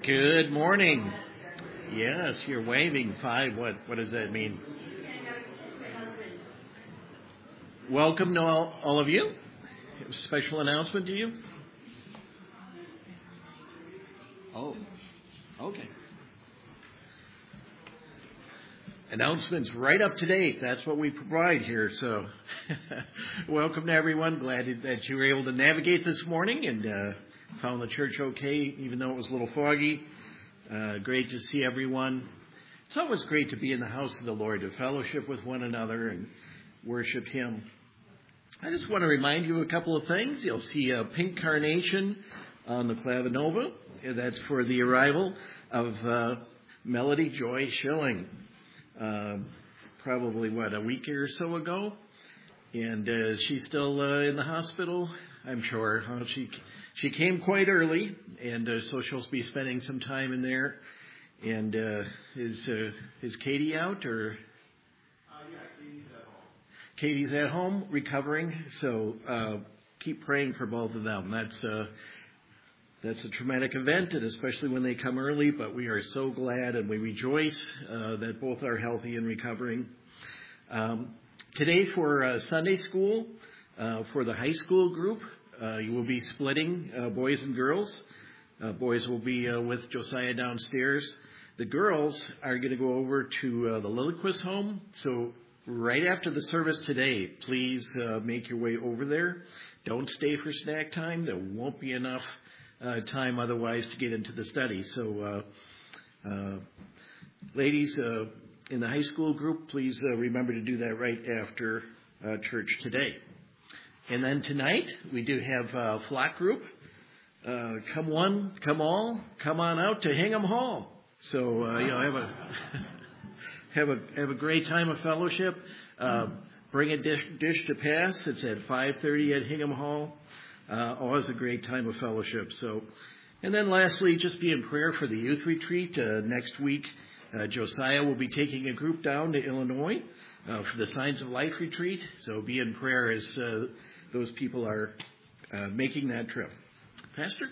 Good morning. Yes, you're waving. Fine. What does that mean? Welcome to all of you. Special announcement to you? Oh, okay. Announcements right up to date. That's what we provide here. So welcome to everyone. Glad that you were able to navigate this morning and found the church okay, even though it was a little foggy. Great to see everyone. It's always great to be in the house of the Lord, to fellowship with one another and worship Him. I just want to remind you of a couple of things. You'll see a pink carnation on the Clavinova. That's for the arrival of Melody Joy Schilling. Probably, a week or so ago. And she's still in the hospital, I'm sure. She came quite early, and so she'll be spending some time in there. And is Katie out, or? Yeah, Katie's at home. Katie's at home, recovering. So keep praying for both of them. That's a traumatic event, and especially when they come early. But we are so glad, and we rejoice that both are healthy and recovering. Today for Sunday school, for the high school group, you will be splitting boys and girls. Boys will be with Josiah downstairs. The girls are going to go over to the Lilliquist home. So right after the service today, please make your way over there. Don't stay for snack time. There won't be enough time otherwise to get into the study. So ladies in the high school group, please remember to do that right after church today. And then tonight, we do have flock group. Come one, come all, come on out to Hingham Hall. So have a great time of fellowship. Bring a dish to pass. It's at 5:30 at Hingham Hall. Always a great time of fellowship. So, and then lastly, just be in prayer for the youth retreat next week. Josiah will be taking a group down to Illinois for the Signs of Life retreat. So be in prayer as those people are making that trip. Pastor?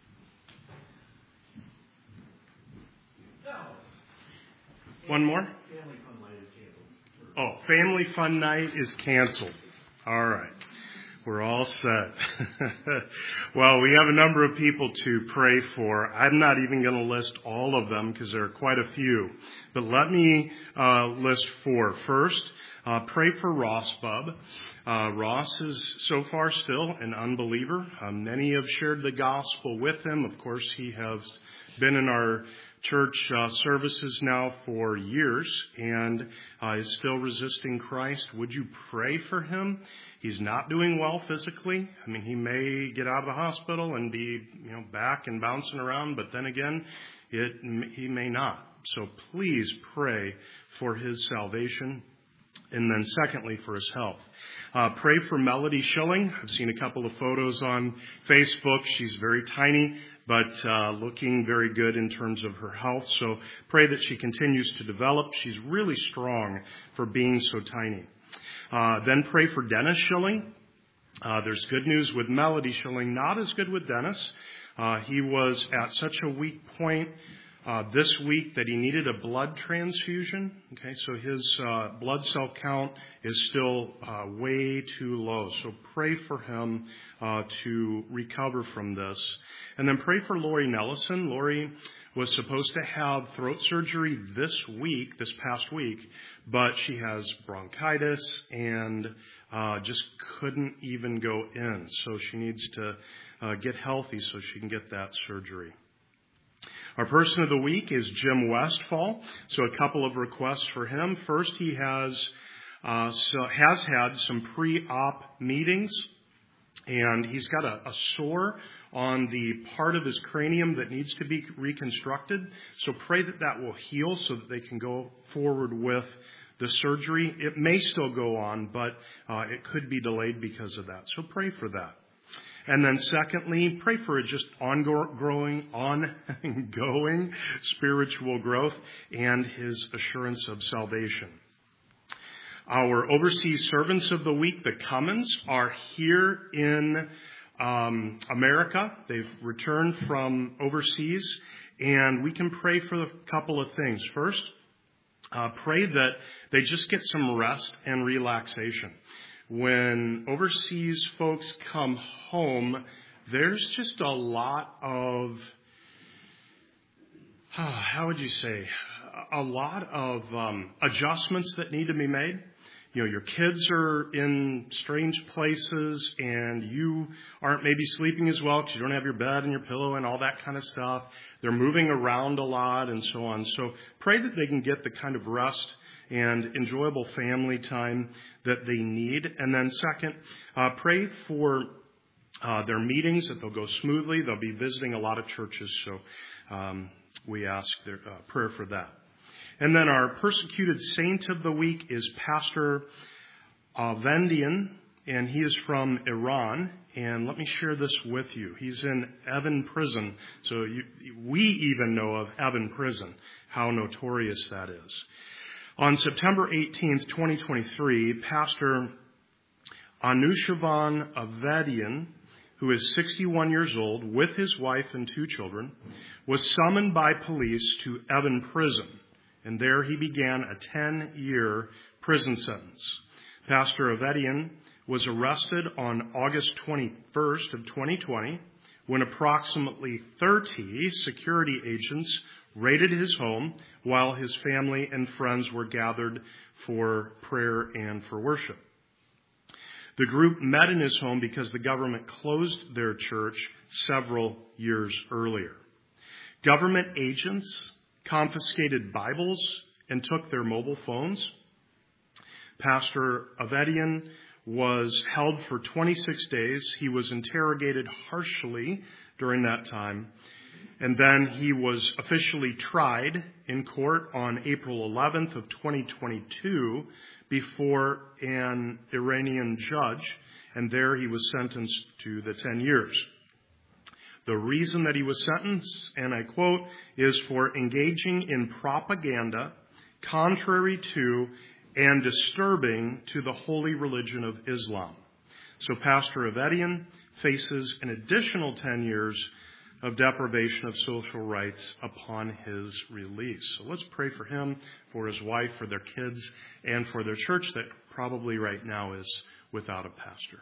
One more? Family Fun Night is canceled. Oh, Family Fun Night is canceled. All right. We're all set. Well, we have a number of people to pray for. I'm not even going to list all of them because there are quite a few. But let me list four. First, pray for Ross Bub. Ross is so far still an unbeliever. Many have shared the gospel with him. Of course, he has been in our church services now for years and is still resisting Christ. Would you pray for him? He's not doing well physically. I mean, he may get out of the hospital and be, back and bouncing around, but then again, he may not. So please pray for his salvation. And then secondly, for his health. Pray for Melody Schilling. I've seen a couple of photos on Facebook. She's very tiny, but looking very good in terms of her health. So pray that she continues to develop. She's really strong for being so tiny. Then pray for Dennis Schilling. There's good news with Melody Schilling, not as good with Dennis. He was at such a weak point this week that he needed a blood transfusion. Okay, so his blood cell count is still way too low. So pray for him to recover from this. And then pray for Lori Nellison. Lori was supposed to have throat surgery this past week, but she has bronchitis and just couldn't even go in. So she needs to get healthy so she can get that surgery. Our person of the week is Jim Westfall. So a couple of requests for him. First, he has had some pre-op meetings, and he's got a sore on the part of his cranium that needs to be reconstructed. So pray that will heal so that they can go forward with the surgery. It may still go on, but it could be delayed because of that. So pray for that. And then secondly, pray for just ongoing spiritual growth and his assurance of salvation. Our overseas servants of the week, the Cummins, are here in America. They've returned from overseas, and we can pray for a couple of things. First, pray that they just get some rest and relaxation. When overseas folks come home, there's just a lot of, how would you say, a lot of adjustments that need to be made. You know, your kids are in strange places and you aren't maybe sleeping as well because you don't have your bed and your pillow and all that kind of stuff. They're moving around a lot and so on. So pray that they can get the kind of rest and enjoyable family time that they need. And then second, pray for their meetings, that they'll go smoothly. They'll be visiting a lot of churches, so we ask their prayer for that. And then our persecuted saint of the week is Pastor Avendian, and he is from Iran. And let me share this with you. He's in Evin prison, so we even know of Evin prison, how notorious that is. On September 18th, 2023, Pastor Anushavan Avedian, who is 61 years old, with his wife and 2 children, was summoned by police to Evin prison, and there he began a 10-year prison sentence. Pastor Avedian was arrested on August 21st of 2020 when approximately 30 security agents raided his home while his family and friends were gathered for prayer and for worship. The group met in his home because the government closed their church several years earlier. Government agents confiscated Bibles and took their mobile phones. Pastor Avedian was held for 26 days. He was interrogated harshly during that time. And then he was officially tried in court on April 11th of 2022 before an Iranian judge, and there he was sentenced to the 10 years. The reason that he was sentenced, and I quote, is for engaging in propaganda contrary to and disturbing to the holy religion of Islam. So Pastor Avedian faces an additional 10 years of deprivation of social rights upon his release. So let's pray for him, for his wife, for their kids, and for their church that probably right now is without a pastor.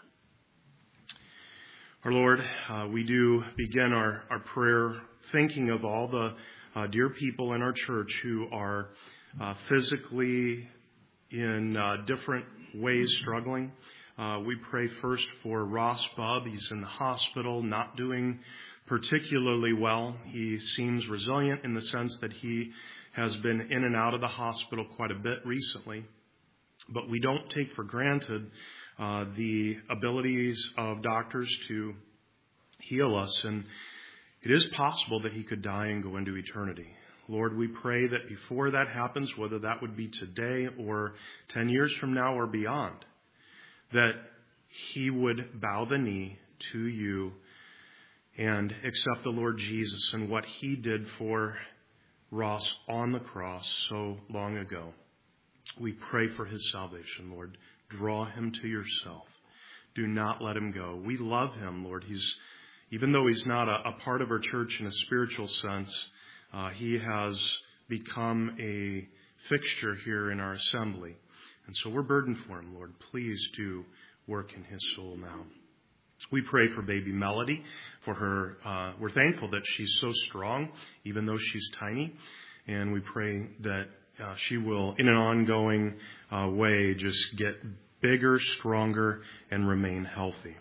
Our Lord, we do begin our prayer thinking of all the dear people in our church who are physically in different ways struggling. We pray first for Ross Bubb. He's in the hospital, not doing particularly well. He seems resilient in the sense that he has been in and out of the hospital quite a bit recently. But we don't take for granted the abilities of doctors to heal us. And it is possible that he could die and go into eternity. Lord, we pray that before that happens, whether that would be today or 10 years from now or beyond, that he would bow the knee to you and accept the Lord Jesus and what he did for Ross on the cross so long ago. We pray for his salvation, Lord. Draw him to yourself. Do not let him go. We love him, Lord. Even though he's not a part of our church in a spiritual sense, he has become a fixture here in our assembly. And so we're burdened for him, Lord. Please do work in his soul now. We pray for baby Melody, for her. We're thankful that she's so strong, even though she's tiny. And we pray that she will, in an ongoing way, just get bigger, stronger, and remain healthy.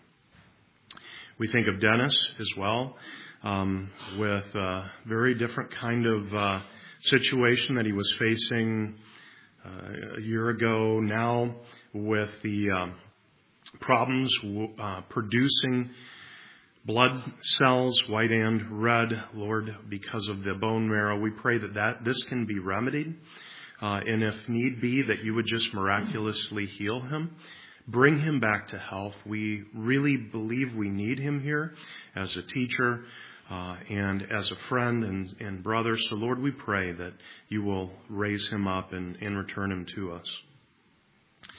We think of Dennis as well, with a very different kind of situation that he was facing a year ago now with the problems producing blood cells, white and red, Lord, because of the bone marrow. We pray that this can be remedied. And if need be, that you would just miraculously heal him. Bring him back to health. We really believe we need him here as a teacher and as a friend and brother. So, Lord, we pray that you will raise him up and return him to us.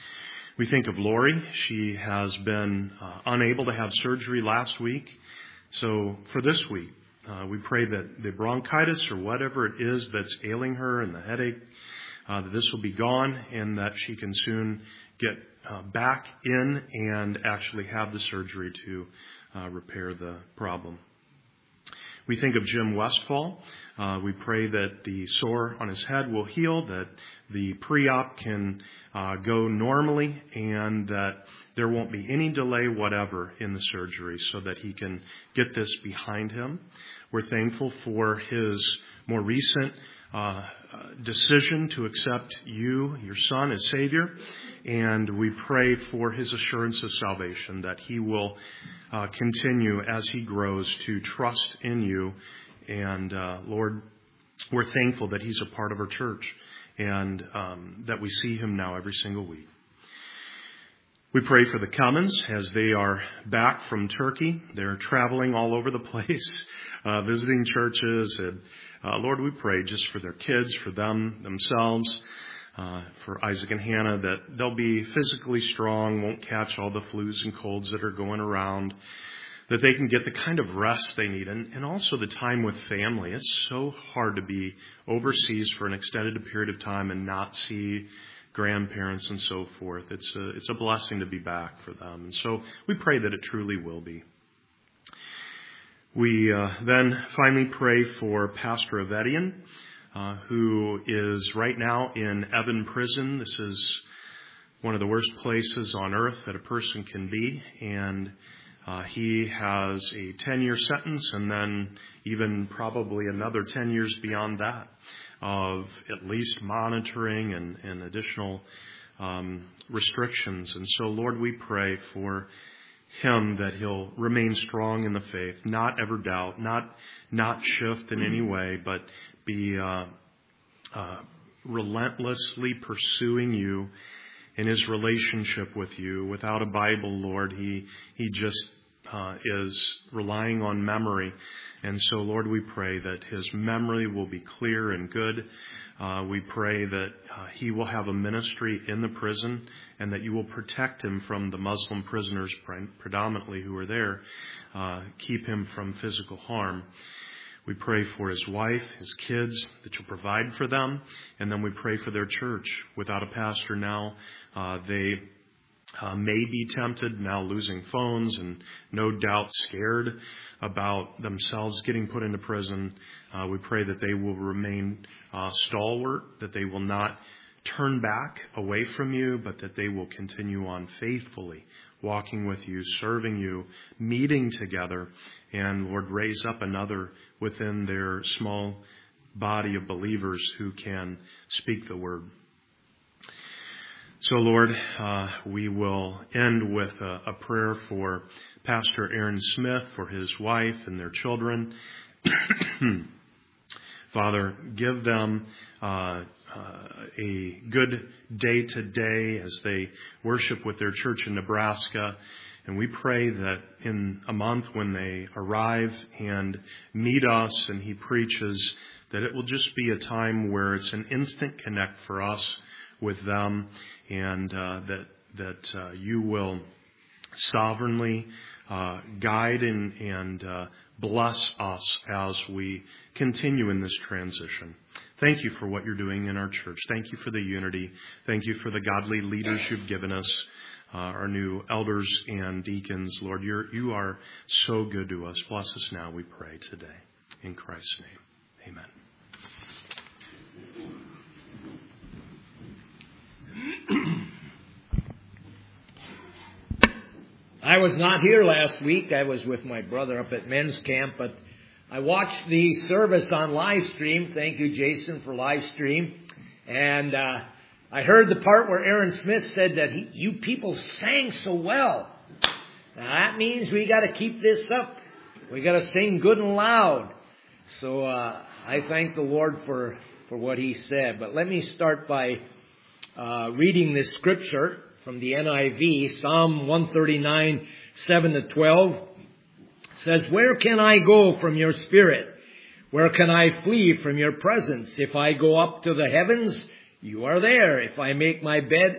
We think of Lori. She has been unable to have surgery last week. So for this week, we pray that the bronchitis or whatever it is that's ailing her and the headache, that this will be gone and that she can soon get back in and actually have the surgery to repair the problem. We think of Jim Westfall. We pray that the sore on his head will heal, that the pre-op can go normally, and that there won't be any delay whatever in the surgery so that he can get this behind him. We're thankful for his more recent decision to accept you, your son, as Savior. And we pray for his assurance of salvation, that he will continue as he grows to trust in you. And Lord, we're thankful that he's a part of our church and that we see him now every single week. We pray for the Cummins as they are back from Turkey. They're traveling all over the place, visiting churches. And Lord, we pray just for their kids, for themselves, for Isaac and Hannah, that they'll be physically strong, won't catch all the flus and colds that are going around, that they can get the kind of rest they need, and also the time with family. It's so hard to be overseas for an extended period of time and not see grandparents and so forth. It's a blessing to be back for them. And so we pray that it truly will be. We then finally pray for Pastor Avedian, who is right now in Evan Prison. This is one of the worst places on earth that a person can be. And he has a 10-year sentence and then even probably another 10 years beyond that of at least monitoring and additional restrictions. And so, Lord, we pray for him that he'll remain strong in the faith, not ever doubt, not shift in any way, but be relentlessly pursuing you in his relationship with you. Without a Bible, Lord, he just is relying on memory. And so, Lord, we pray that his memory will be clear and good. We pray that he will have a ministry in the prison and that you will protect him from the Muslim prisoners predominantly who are there. Keep him from physical harm. We pray for his wife, his kids, that you'll provide for them. And then we pray for their church. Without a pastor now, they may be tempted, now losing phones and no doubt scared about themselves getting put into prison. We pray that they will remain stalwart, that they will not turn back away from you, but that they will continue on faithfully, walking with you, serving you, meeting together, and Lord, raise up another within their small body of believers who can speak the word. So, Lord, we will end with a prayer for Pastor Aaron Smith, for his wife and their children. Father, give them a good day today as they worship with their church in Nebraska. And we pray that in a month when they arrive and meet us and he preaches, that it will just be a time where it's an instant connect for us with them, and that you will sovereignly guide and bless us as we continue in this transition. Thank you for what you're doing in our church. Thank you for the unity. Thank you for the godly leaders you've given us, our new elders and deacons. Lord, you are so good to us. Bless us now, we pray today. In Christ's name, amen. I was not here last week. I was with my brother up at men's camp, but I watched the service on live stream. Thank you, Jason, for live stream. And I heard the part where Aaron Smith said that you people sang so well. Now that means we got to keep this up. We got to sing good and loud. So I thank the Lord for what he said. But let me start by reading this scripture from the NIV, Psalm 139, 7-12. It says, "Where can I go from your spirit? Where can I flee from your presence? If I go up to the heavens, you are there. If I make my bed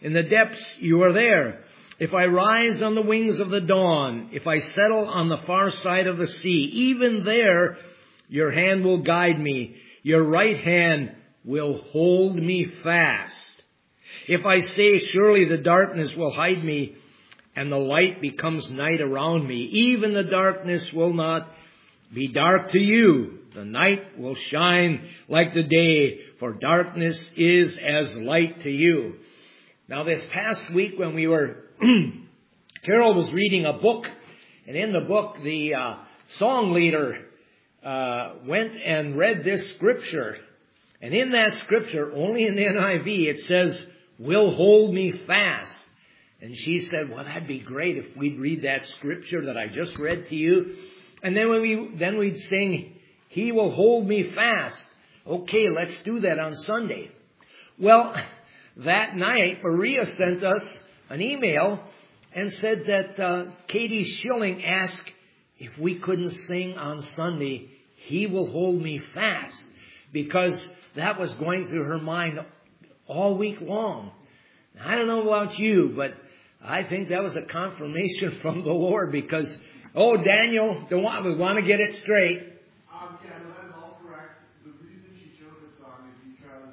In the depths you are there. If I rise on the wings of the dawn, if I settle on the far side of the sea, even there your hand will guide me. Your right hand will hold me fast. If I say, surely the darkness will hide me, and the light becomes night around me, even the darkness will not be dark to you. The night will shine like the day, for darkness is as light to you. Now this past week when we were, Carol was reading a book, and in the book the song leader went and read this scripture. And in that scripture, only in the NIV, it says, will hold me fast. And she said, well, that'd be great if we'd read that scripture that I just read to you. And then we'd sing, he will hold me fast. Okay, let's do that on Sunday. Well, that night, Maria sent us an email and said that Katie Schilling asked if we couldn't sing on Sunday, he will hold me fast, because that was going through her mind all week long. Now, I don't know about you, but I think that was a confirmation from the Lord, because, Daniel, we want to get it straight. Yeah, no, that is all correct. The reason she chose this song is because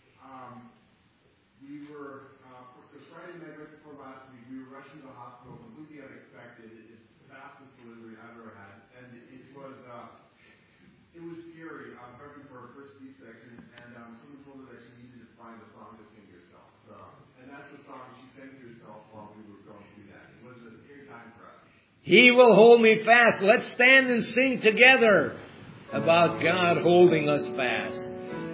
we were, the Friday night right before last week, we were rushing to the hospital, completely unexpected. It's the fastest delivery I've ever had. And it was scary, prepping for her first C-section, and someone told her that she needed to find a song to sing herself. And that's the song she sang to herself while we were going through that. It was a scary time for us. He will hold me fast. Let's stand and sing together about God holding us fast.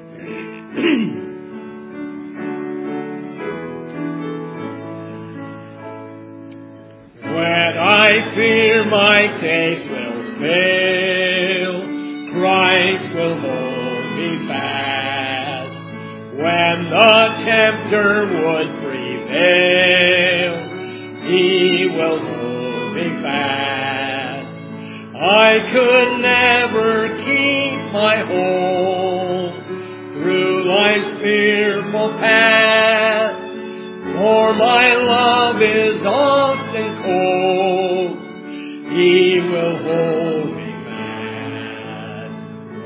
When I fear my faith will fail, Christ will hold me fast. When the tempter would prevail, he will hold me fast. I could never keep my hold through life's fearful path, for my love is often cold. He will hold me fast.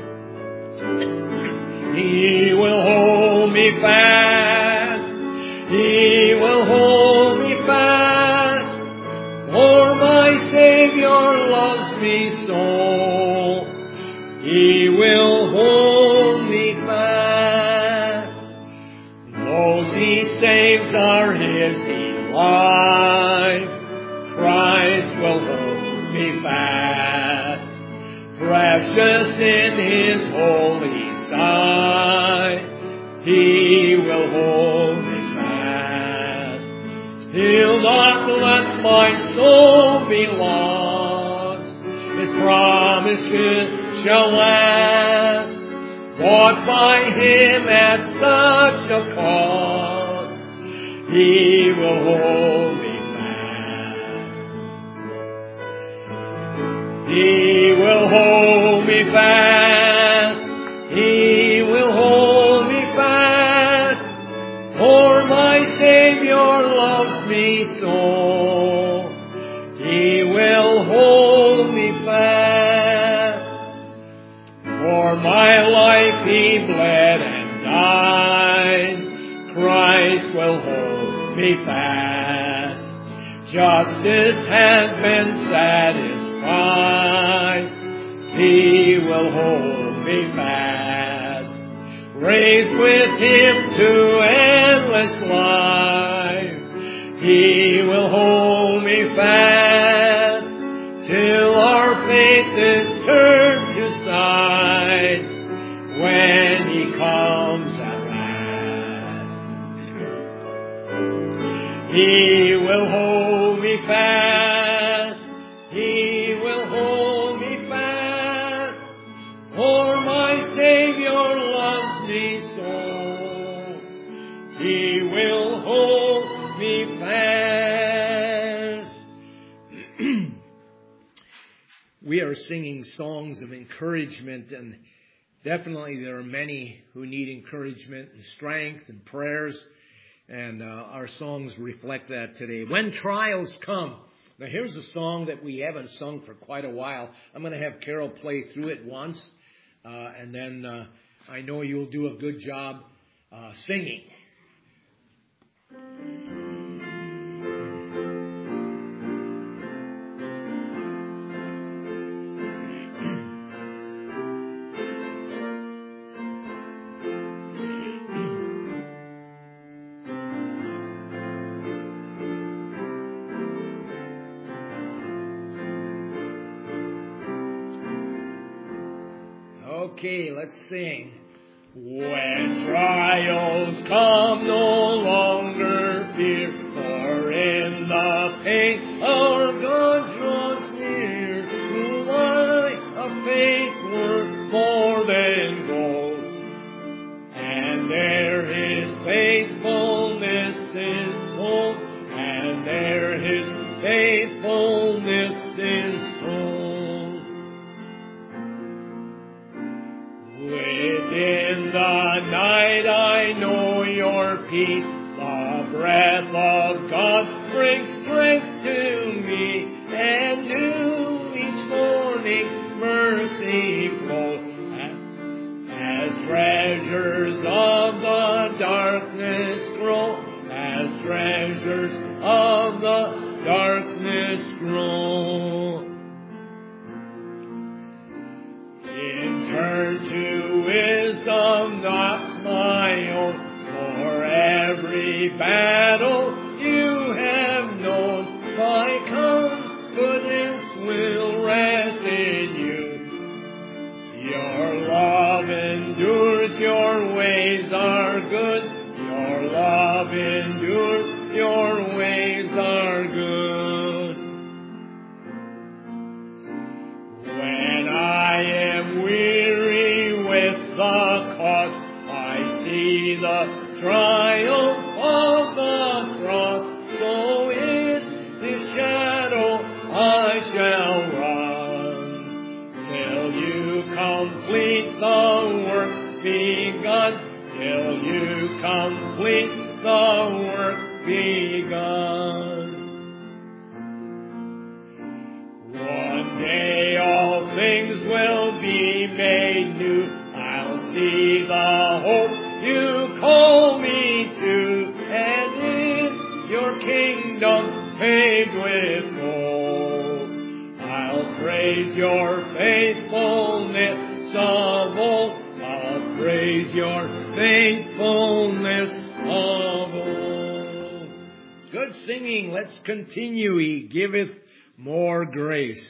He will hold me fast. He will hold me fast. For my Savior loves me so. He will hold me fast. Those he saves are his delight. Christ will hold me fast. Precious in his holy sight, he will hold me fast. He'll not let my soul be lost. His promises shall last. Bought by him at such a cost, he will hold me fast. He will hold me fast. He will hold me fast. For my Savior loves me so. He will hold me fast. For my life he bled and died. Christ will hold me fast. Justice has been satisfied. He will hold me fast. Raised with him to endless life. He will hold me fast. Till our faith is turned to sight, when he comes at last. He will hold me fast. He will hold me fast. For my Savior loves me so. He will hold me fast. We are singing songs of encouragement, and definitely there are many who need encouragement and strength and prayers. And our songs reflect that today. When trials come. Now here's a song that we haven't sung for quite a while. I'm going to have Carol play through it once. And then I know you'll do a good job singing. Okay, let's sing. When trials come, no longer fear, for in the pain our God draws near. Through life of faith worth more than gold, and there His faithfulness is told, and there His faithfulness is told. Within the night I know your peace. The breath of God brings strength to me, and new each morning mercy flows. As treasures of the darkness grow, as treasures of the darkness grow. Turn to wisdom, not my own, for every battle you have known. My confidence will rest in you. Your love endures, your ways are good. Your love endures, your ways are good. When I am weary with the cost, I see the triumph of the cross. So in His shadow I shall run, till you complete the work begun, till you complete the work begun. One day all things will be made new. I'll see the hope you call me to, and in your kingdom paved with gold, I'll praise your faithfulness of old. I'll praise your faithfulness of old. Good singing. Let's continue. He giveth more grace.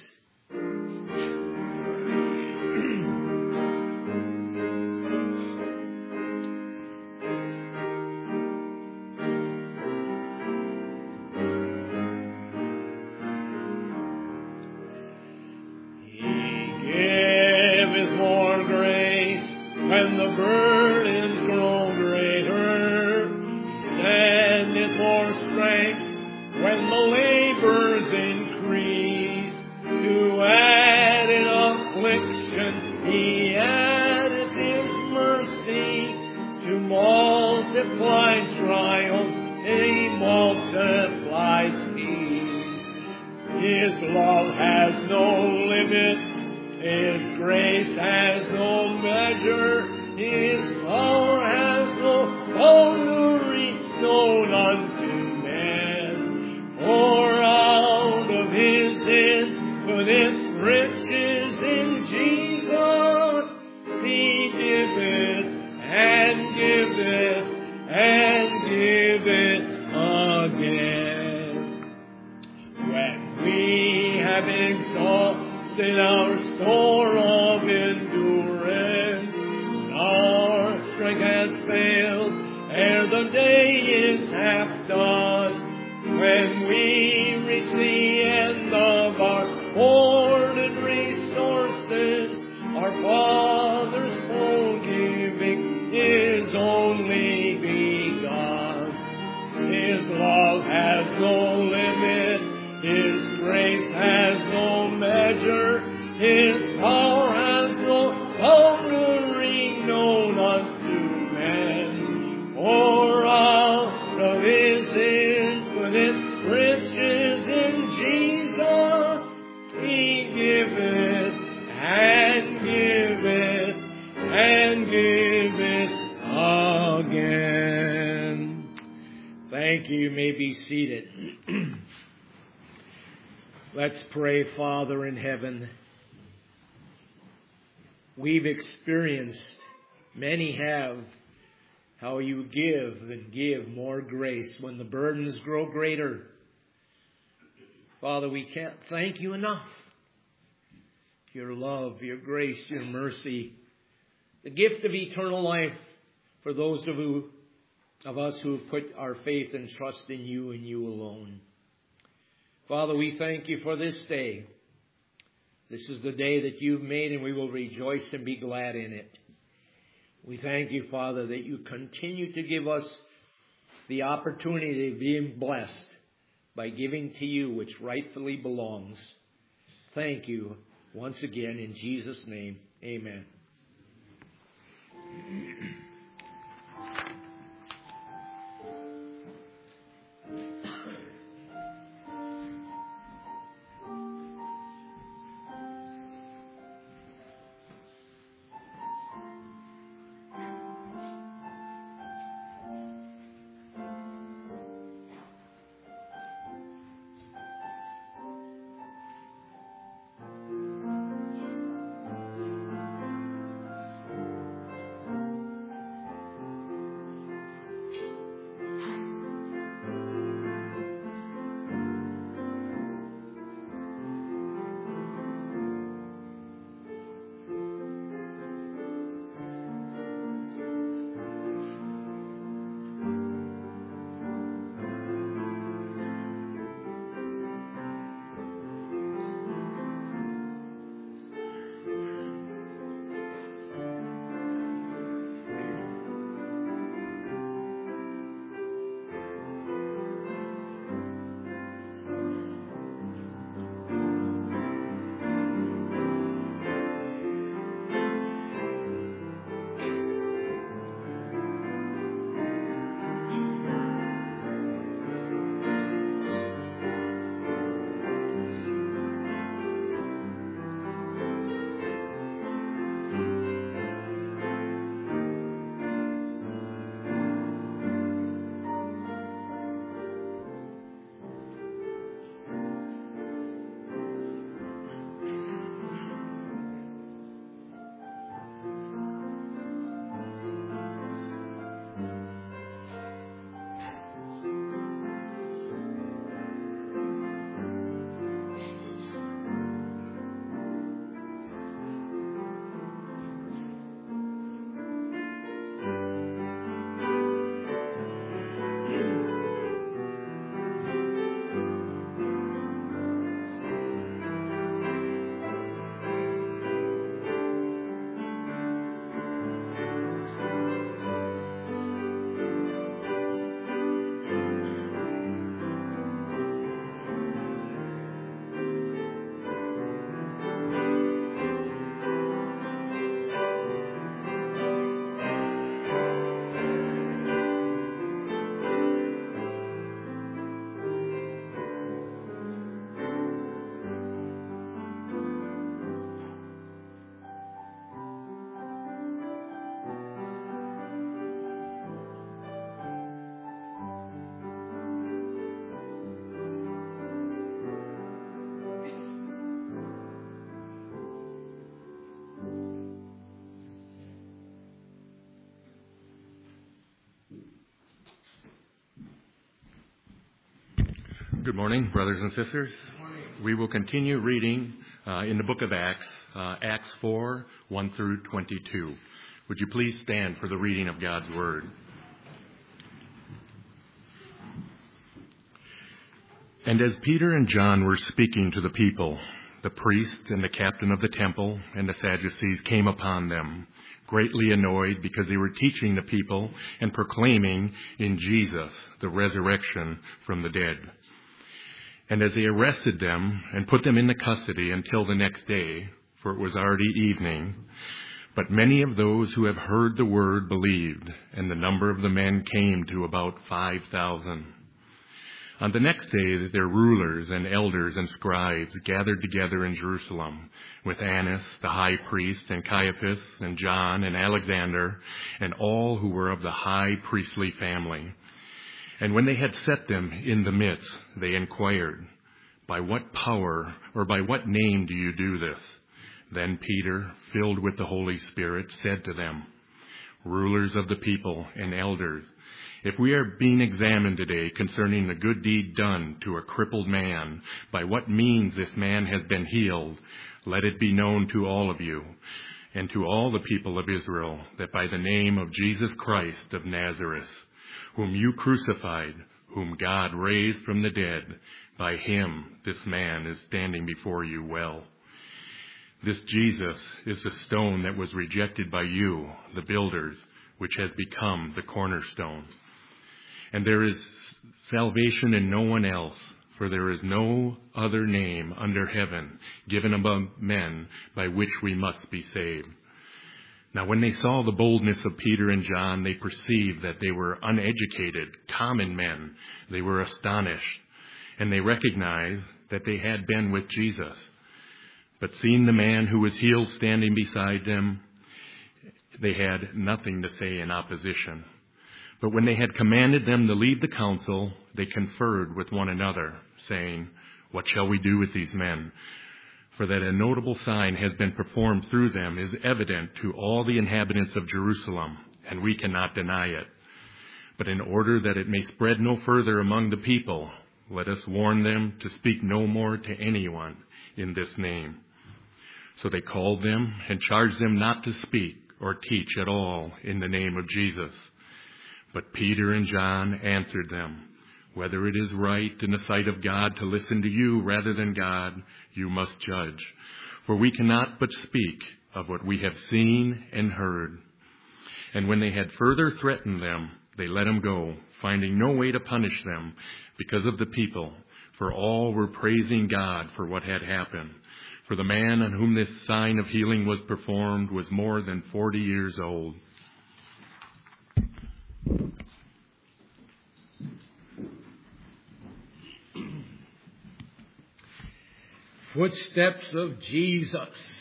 When the burdens grow greater, He sendeth more strength. When the labors increase, to added affliction He addeth His mercy. To multiply trials He multiplies peace. His love has no limit, His grace has no measure, His power has no boundary known unto man. For out of His infinite riches in Jesus, He giveth and giveth and giveth again. When we have exhausted our store of endurance, our strength has failed ere the day is half done. When we reach the end of our hoarded resources, our Father's forgiving is only begun. His love has no limit, His grace has no measure, His power has no boundary known unto men. For out giveth, and giveth again. Thank you. You may be seated. Let's pray. Father in heaven, we've experienced, many have, how you give and give more grace when the burdens grow greater. Father, we can't thank you enough. Your love, your grace, your mercy, the gift of eternal life for those of us who have put our faith and trust in you and you alone. Father, we thank you for this day. This is the day that you've made, and we will rejoice and be glad in it. We thank you, Father, that you continue to give us the opportunity of being blessed by giving to you which rightfully belongs. Thank you once again in Jesus' name. Amen. Good morning, brothers and sisters. Good morning. We will continue reading in the book of Acts, Acts 4, 1 through 22. Would you please stand for the reading of God's Word? And as Peter and John were speaking to the people, the priest and the captain of the temple and the Sadducees came upon them, greatly annoyed because they were teaching the people and proclaiming in Jesus the resurrection from the dead. And as they arrested them and put them into custody until the next day, for it was already evening, but many of those who have heard the word believed, and the number of the men came to about 5,000. On the next day, their rulers and elders and scribes gathered together in Jerusalem with Annas, the high priest, and Caiaphas, and John, and Alexander, and all who were of the high priestly family. And when they had set them in the midst, they inquired, "By what power or by what name do you do this?" Then Peter, filled with the Holy Spirit, said to them, "Rulers of the people and elders, if we are being examined today concerning the good deed done to a crippled man, by what means this man has been healed, let it be known to all of you and to all the people of Israel that by the name of Jesus Christ of Nazareth, whom you crucified, whom God raised from the dead, by him this man is standing before you well. This Jesus is the stone that was rejected by you, the builders, which has become the cornerstone. And there is salvation in no one else, for there is no other name under heaven given among men by which we must be saved." Now when they saw the boldness of Peter and John, they perceived that they were uneducated, common men. They were astonished, and they recognized that they had been with Jesus. But seeing the man who was healed standing beside them, they had nothing to say in opposition. But when they had commanded them to leave the council, they conferred with one another, saying, "What shall we do with these men? For that a notable sign has been performed through them is evident to all the inhabitants of Jerusalem, and we cannot deny it. But in order that it may spread no further among the people, let us warn them to speak no more to anyone in this name." So they called them and charged them not to speak or teach at all in the name of Jesus. But Peter and John answered them, "Whether it is right in the sight of God to listen to you rather than God, you must judge. For we cannot but speak of what we have seen and heard." And when they had further threatened them, they let them go, finding no way to punish them because of the people, for all were praising God for what had happened. For the man on whom this sign of healing was performed was more than 40 years old. Footsteps of Jesus.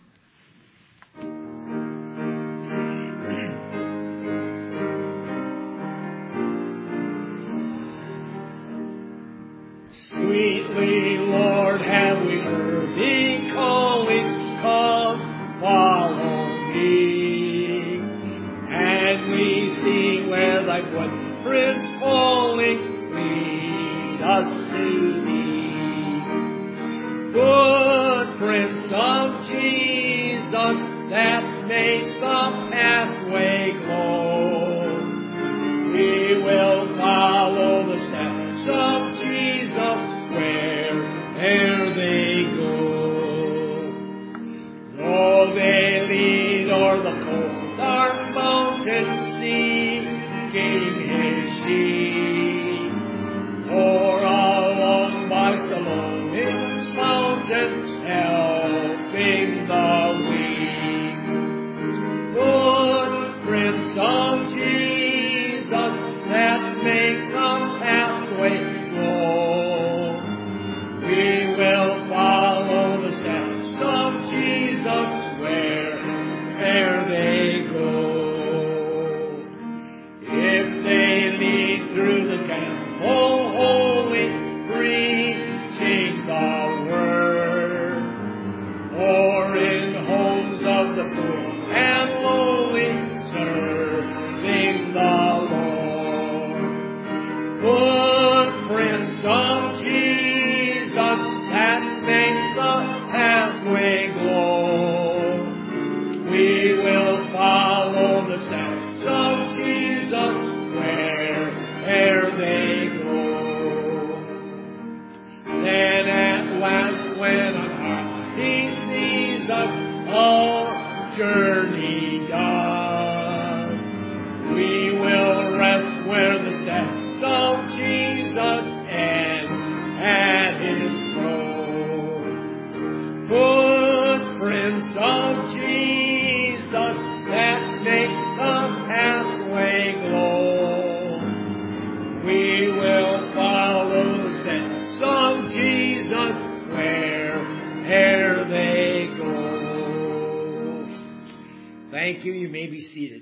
Sweetly, Lord, have we heard thee calling, "Come, follow me." And we see where thy footprints falling lead us to thee. Footprints of Jesus that make the pathway glow. We will follow the steps of Jesus where'er they go. Though they lead o'er the cold dark mountains, seeking his sheep, or along by Salomon's mountains, helping the weak. Footprints of Jesus that make the pathway glow. We will follow the steps of Jesus where'er they go. If they lead through the temple holy, preaching the word, or in homes of the poor and lowly, serving the Lord. Footprints of Jesus that make the pathway glow. We will follow the steps of Jesus where'er they go. Then at last when on high he sees us our journey done, we will rest where the steps of Jesus end at his throne. Footprints of Jesus that make the pathway glow. We will follow Thank you. You may be seated.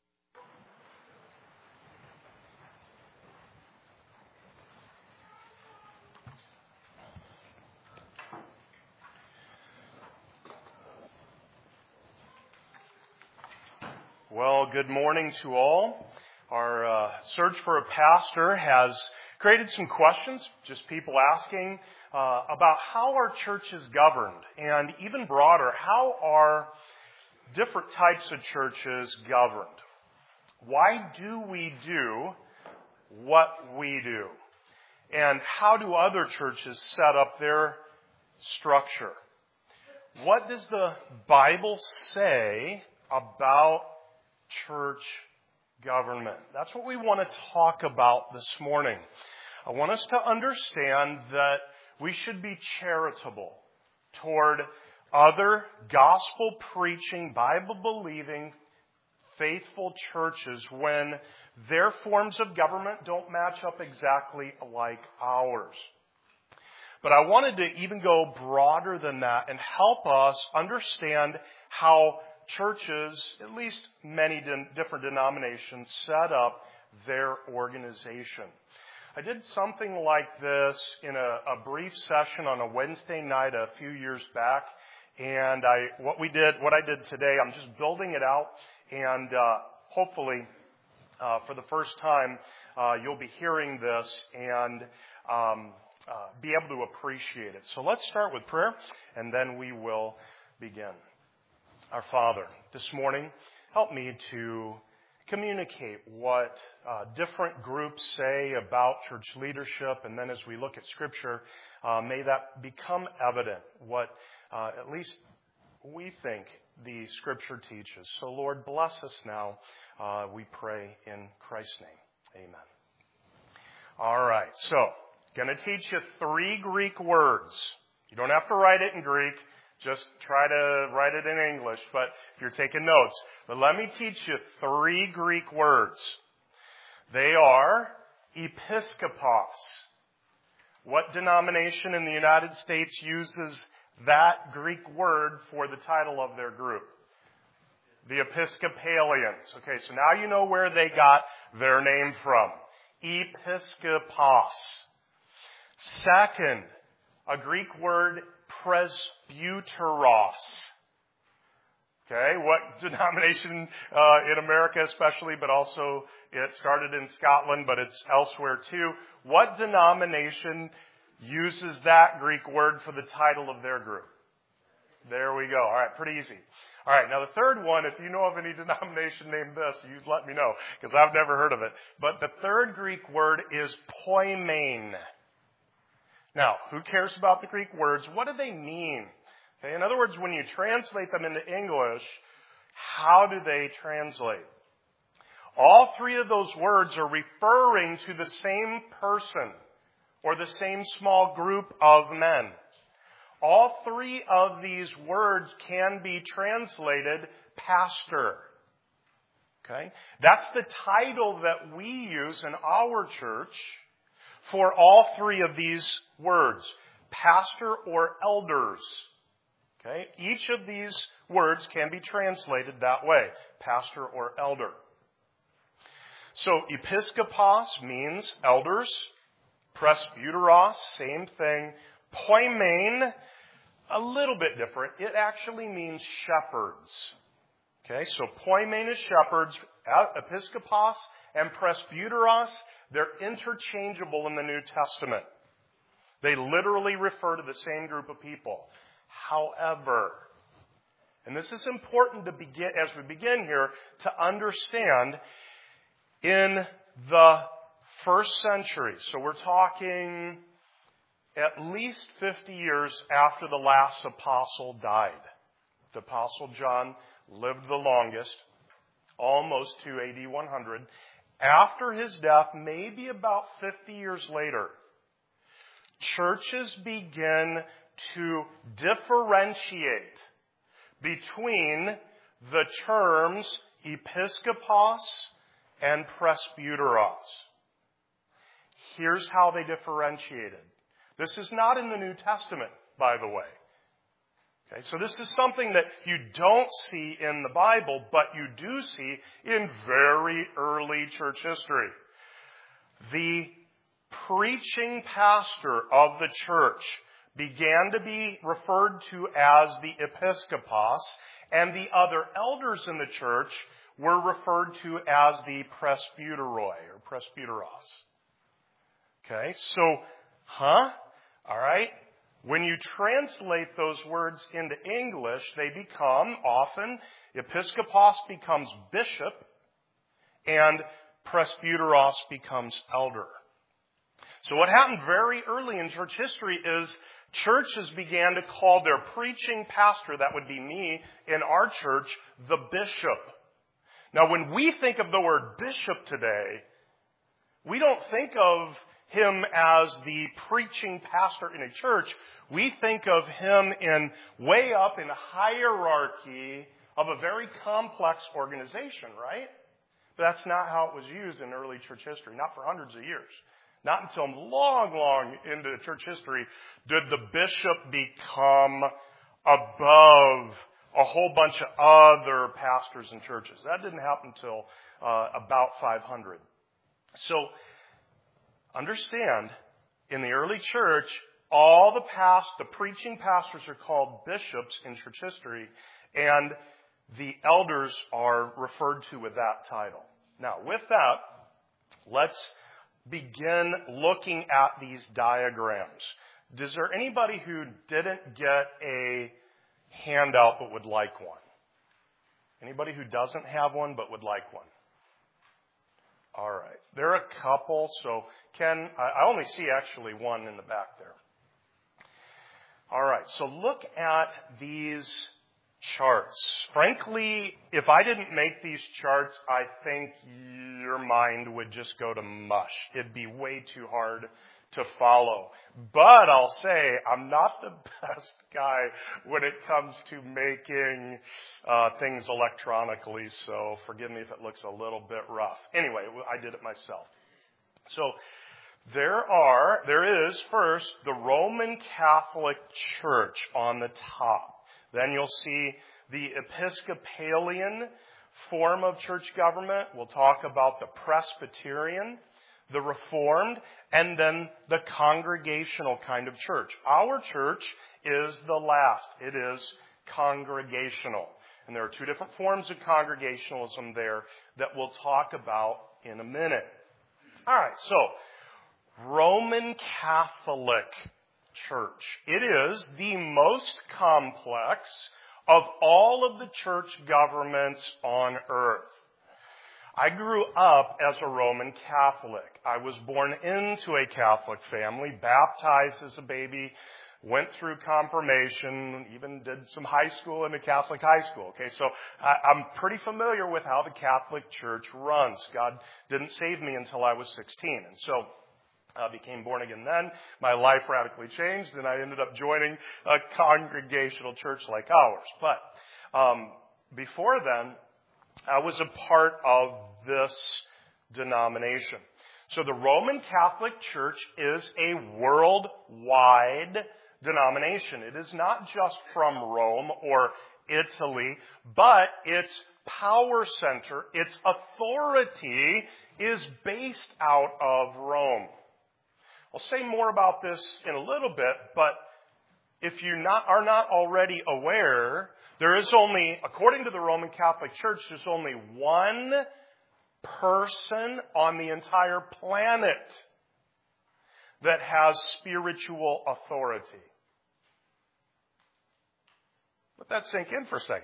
Well, good morning to all. Our search for a pastor has created some questions, just people asking about how our church is governed, and even broader, how are different types of churches governed? Why do we do what we do? And how do other churches set up their structure? What does the Bible say about church government? That's what we want to talk about this morning. I want us to understand that we should be charitable toward other gospel-preaching, Bible-believing, faithful churches when their forms of government don't match up exactly like ours. But I wanted to even go broader than that and help us understand how churches, at least many different denominations, set up their organization. I did something like this in a brief session on a Wednesday night a few years back, and what I did today, I'm just building it out, and hopefully for the first time you'll be hearing this and be able to appreciate it. So let's start with prayer, and then we will begin. Our Father, this morning, help me to communicate what different groups say about church leadership, and then as we look at Scripture, may that become evident, what at least we think the Scripture teaches. So Lord, bless us now, we pray in Christ's name. Amen. All right, so, going to teach you 3 Greek words. You don't have to write it in Greek. Just try to write it in English, but if you're taking notes. But let me teach you 3 Greek words. They are episkopos. What denomination in the United States uses that Greek word for the title of their group? The Episcopalians. Okay, so now you know where they got their name from. Episkopos. Second, a Greek word, presbyteros. Okay, what denomination in America especially, but also it started in Scotland, but it's elsewhere too. What denomination uses that Greek word for the title of their group? There we go. All right, pretty easy. All right, now the third one, if you know of any denomination named this, you let me know, because I've never heard of it. But the third Greek word is poimen. Now, who cares about the Greek words? What do they mean? Okay, in other words, when you translate them into English, how do they translate? All 3 of those words are referring to the same person or the same small group of men. All 3 of these words can be translated pastor. Okay? That's the title that we use in our church for all 3 of these words, pastor or elders. Okay? Each of these words can be translated that way, pastor or elder. So, episkopos means elders. Presbyteros, same thing. Poimen, a little bit different. It actually means shepherds. Okay, so poimen is shepherds. Episkopos and presbyteros, they're interchangeable in the New Testament. They literally refer to the same group of people. However, and this is important to begin, as we begin here, to understand in the first century, so we're talking at least 50 years after the last apostle died. The Apostle John lived the longest, almost to AD 100. After his death, maybe about 50 years later, churches begin to differentiate between the terms episkopos and presbyteros. Here's how they differentiated. This is not in the New Testament, by the way. Okay, so this is something that you don't see in the Bible, but you do see in very early church history. The preaching pastor of the church began to be referred to as the episkopos, and the other elders in the church were referred to as the presbyteroi or presbyteros. Okay, so, all right. When you translate those words into English, they become often, episkopos becomes bishop, and presbyteros becomes elder. So what happened very early in church history is churches began to call their preaching pastor, that would be me in our church, the bishop. Now when we think of the word bishop today, we don't think of him as the preaching pastor in a church. We think of him in way up in a hierarchy of a very complex organization, right? But that's not how it was used in early church history, not for hundreds of years. Not until long, long into church history did the bishop become above a whole bunch of other pastors and churches. That didn't happen until about 500. So, understand, in the early church, all the preaching pastors are called bishops in church history, and the elders are referred to with that title. Now, with that, let's begin looking at these diagrams. Is there anybody who didn't get a handout but would like one? Anybody who doesn't have one but would like one? All right. There are a couple, so Ken, I only see actually one in the back there. All right, so look at these charts. Frankly, if I didn't make these charts, I think your mind would just go to mush. It'd be way too hard to follow. But I'll say I'm not the best guy when it comes to making things electronically, so forgive me if it looks a little bit rough. Anyway, I did it myself. So there is first the Roman Catholic Church on the top. Then you'll see the Episcopalian form of church government. We'll talk about the Presbyterian, the Reformed, and then the congregational kind of church. Our church is the last. It is congregational. And there are two different forms of congregationalism there that we'll talk about in a minute. All right, so Roman Catholic Church. It is the most complex of all of the church governments on earth. I grew up as a Roman Catholic. I was born into a Catholic family, baptized as a baby, went through confirmation, even did some high school in a Catholic high school. Okay, so I'm pretty familiar with how the Catholic Church runs. God didn't save me until I was 16, and so I became born again then. My life radically changed, and I ended up joining a congregational church like ours. But before then, I was a part of this denomination. So the Roman Catholic Church is a worldwide denomination. It is not just from Rome or Italy, but its power center, its authority is based out of Rome. I'll say more about this in a little bit, but if you are not already aware, there is only, according to the Roman Catholic Church, there's only one person on the entire planet that has spiritual authority. Let that sink in for a second.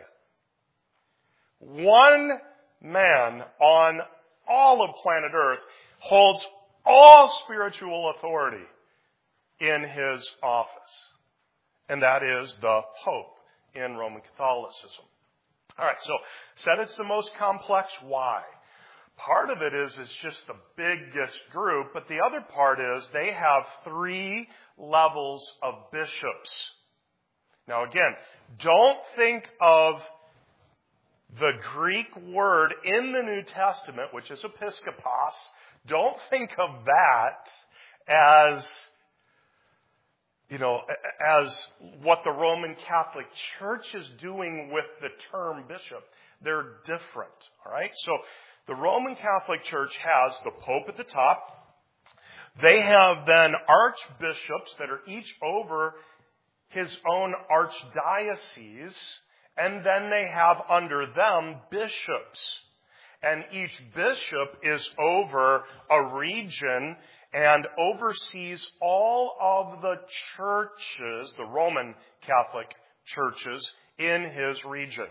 One man on all of planet Earth holds all spiritual authority in his office. And that is the Pope in Roman Catholicism. All right, so said it's the most complex. Why? Part of it is it's just the biggest group, but the other part is they have 3 levels of bishops. Now again, don't think of the Greek word in the New Testament, which is episkopos. Don't think of that as as what the Roman Catholic Church is doing with the term bishop. They're different, all right? So the Roman Catholic Church has the Pope at the top. They have then archbishops that are each over his own archdiocese, and then they have under them bishops. And each bishop is over a region and oversees all of the churches, the Roman Catholic churches, in his region.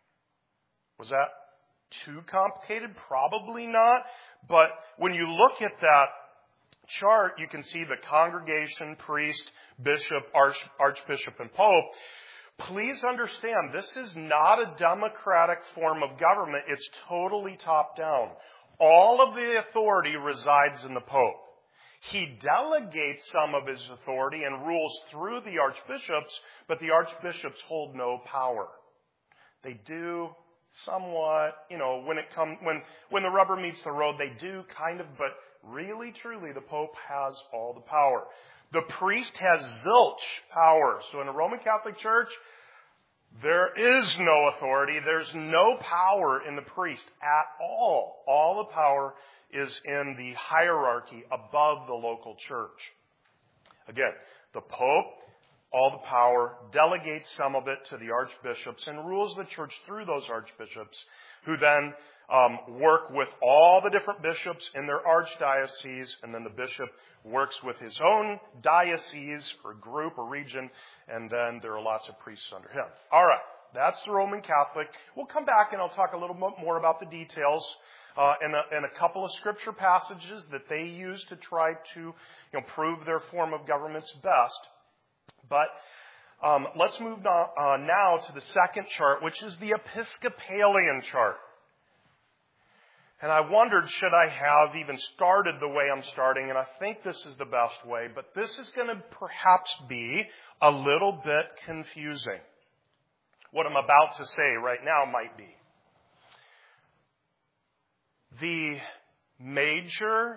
Was that too complicated? Probably not. But when you look at that chart, you can see the congregation, priest, bishop, archbishop, and pope. Please understand, this is not a democratic form of government. It's totally top-down. All of the authority resides in the pope. He delegates some of his authority and rules through the archbishops, but the archbishops hold no power. They do somewhat, when the rubber meets the road, they do kind of, but really, truly, the pope has all the power. The priest has zilch power. So in the Roman Catholic Church, there is no authority. There's no power in the priest at all. All the power is in the hierarchy above the local church. Again, the pope, all the power, delegates some of it to the archbishops and rules the church through those archbishops, who then work with all the different bishops in their archdiocese, and then the bishop works with his own diocese or group or region, and then there are lots of priests under him. All right, that's the Roman Catholic. We'll come back and I'll talk a little bit more about the details and a couple of scripture passages that they use to try to prove their form of government's best. But let's move on now to the second chart, which is the Episcopalian chart. And I wondered, should I have even started the way I'm starting? And I think this is the best way, but this is going to perhaps be a little bit confusing. What I'm about to say right now might be. The major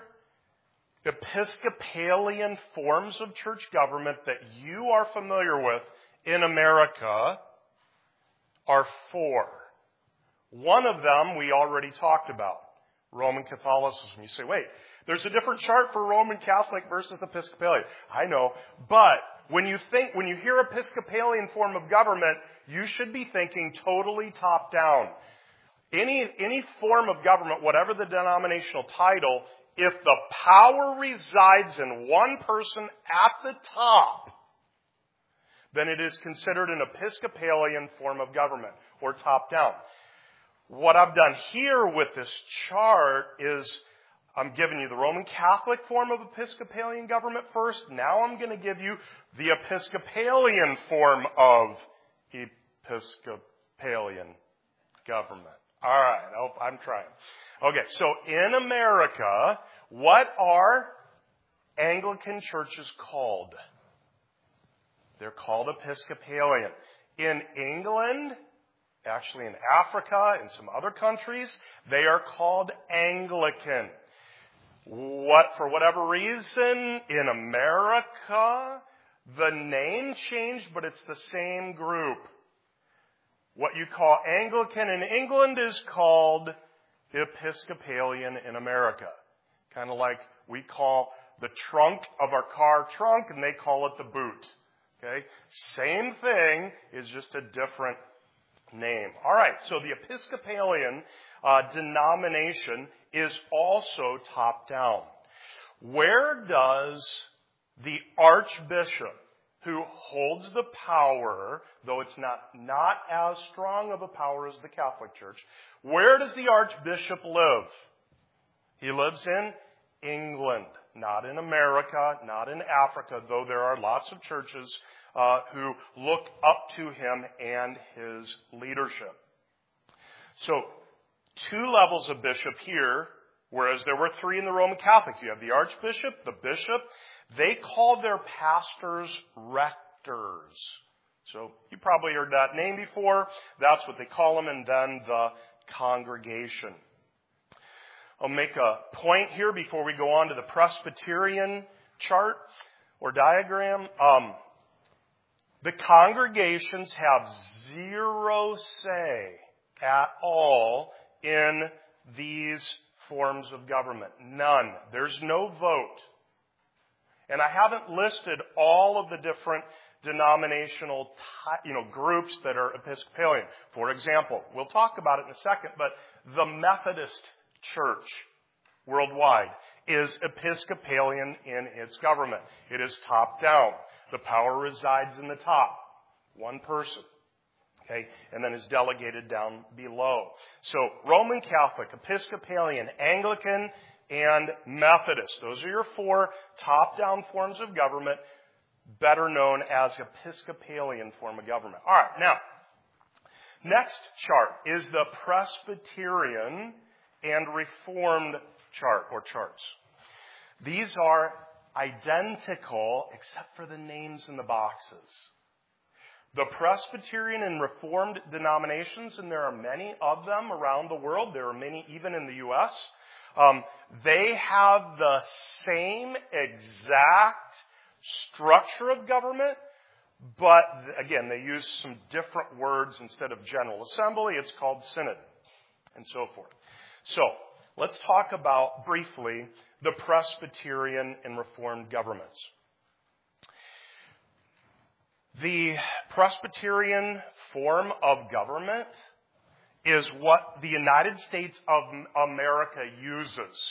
Episcopalian forms of church government that you are familiar with in America are four. One of them we already talked about, Roman Catholicism. You say, wait, there's a different chart for Roman Catholic versus Episcopalian. I know, but when you hear Episcopalian form of government, you should be thinking totally top down. Any form of government, whatever the denominational title, if the power resides in one person at the top, then it is considered an Episcopalian form of government, or top down. What I've done here with this chart is I'm giving you the Roman Catholic form of Episcopalian government first. Now I'm going to give you the Episcopalian form of Episcopalian government. All right, I'm trying. Okay, so in America, what are Anglican churches called? They're called Episcopalian. In England, actually in Africa, in some other countries, they are called Anglican. For whatever reason, in America, the name changed, but it's the same group. What you call Anglican in England is called Episcopalian in America. Kind of like we call the trunk of our car trunk, and they call it the boot. Okay? Same thing, is just a different name. All right, so the Episcopalian denomination is also top-down. Where does the archbishop, who holds the power, though it's not as strong of a power as the Catholic Church, where does the archbishop live? He lives in England, not in America, not in Africa, though there are lots of churches who look up to him and his leadership. So, 2 levels of bishop here, whereas there were 3 in the Roman Catholic. You have the archbishop, the bishop. They called their pastors rectors. So you probably heard that name before. That's what they call them, and then the congregation. I'll make a point here before we go on to the Presbyterian chart or diagram. The congregations have zero say at all in these forms of government. None. There's no vote. And I haven't listed all of the different denominational groups that are Episcopalian. For example, we'll talk about it in a second, but the Methodist Church worldwide is Episcopalian in its government. It is top down. The power resides in the top. One person. Okay, and then is delegated down below. So Roman Catholic, Episcopalian, Anglican, and Methodist. Those are your four top-down forms of government, better known as Episcopalian form of government. All right, now, next chart is the Presbyterian and Reformed chart or charts. These are identical except for the names in the boxes. The Presbyterian and Reformed denominations, and there are many of them around the world, there are many even in the U.S., they have the same exact structure of government, but again, they use some different words. Instead of General Assembly, it's called Synod, and so forth. So, let's talk about, briefly, the Presbyterian and Reformed governments. The Presbyterian form of government is what the United States of America uses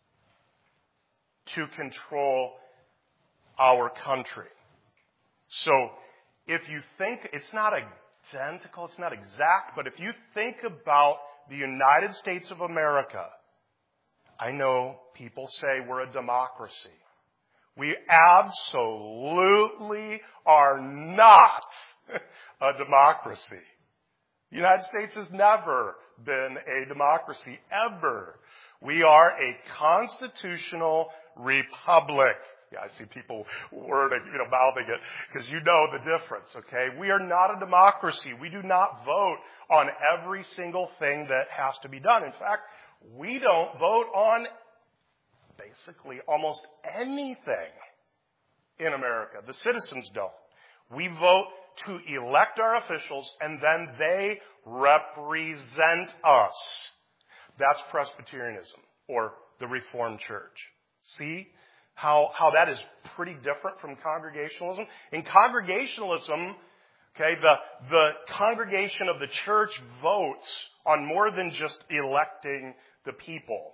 to control our country. So, if you think, it's not identical, it's not exact, but if you think about the United States of America, I know people say we're a democracy. We absolutely are not a democracy. The United States has never been a democracy, ever. We are a constitutional republic. Yeah, I see people mouthing it because you know the difference, okay? We are not a democracy. We do not vote on every single thing that has to be done. In fact, we don't vote on basically almost anything in America. The citizens don't. We vote to elect our officials, and then they represent us. That's Presbyterianism, or the Reformed Church. See how that is pretty different from Congregationalism? In Congregationalism, okay, the congregation of the church votes on more than just electing the people.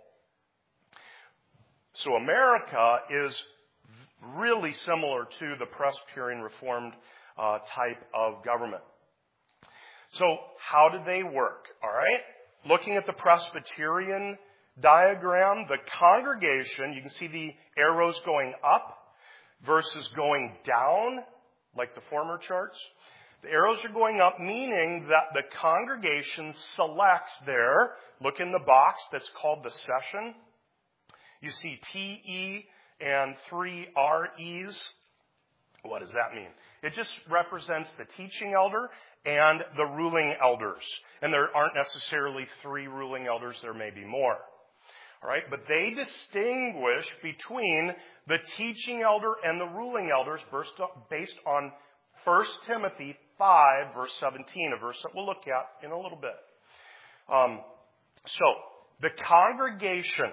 So America is really similar to the Presbyterian Reformed type of government. So how do they work? All right. Looking at the Presbyterian diagram, the congregation, you can see the arrows going up versus going down, like the former charts. The arrows are going up, meaning that the congregation selects there, look in the box that's called the session. You see TE and 3 REs. What does that mean? It just represents the teaching elder and the ruling elders. And there aren't necessarily 3 ruling elders, there may be more. All right, but they distinguish between the teaching elder and the ruling elders based on 1 Timothy 5, verse 17, a verse that we'll look at in a little bit. So, the congregation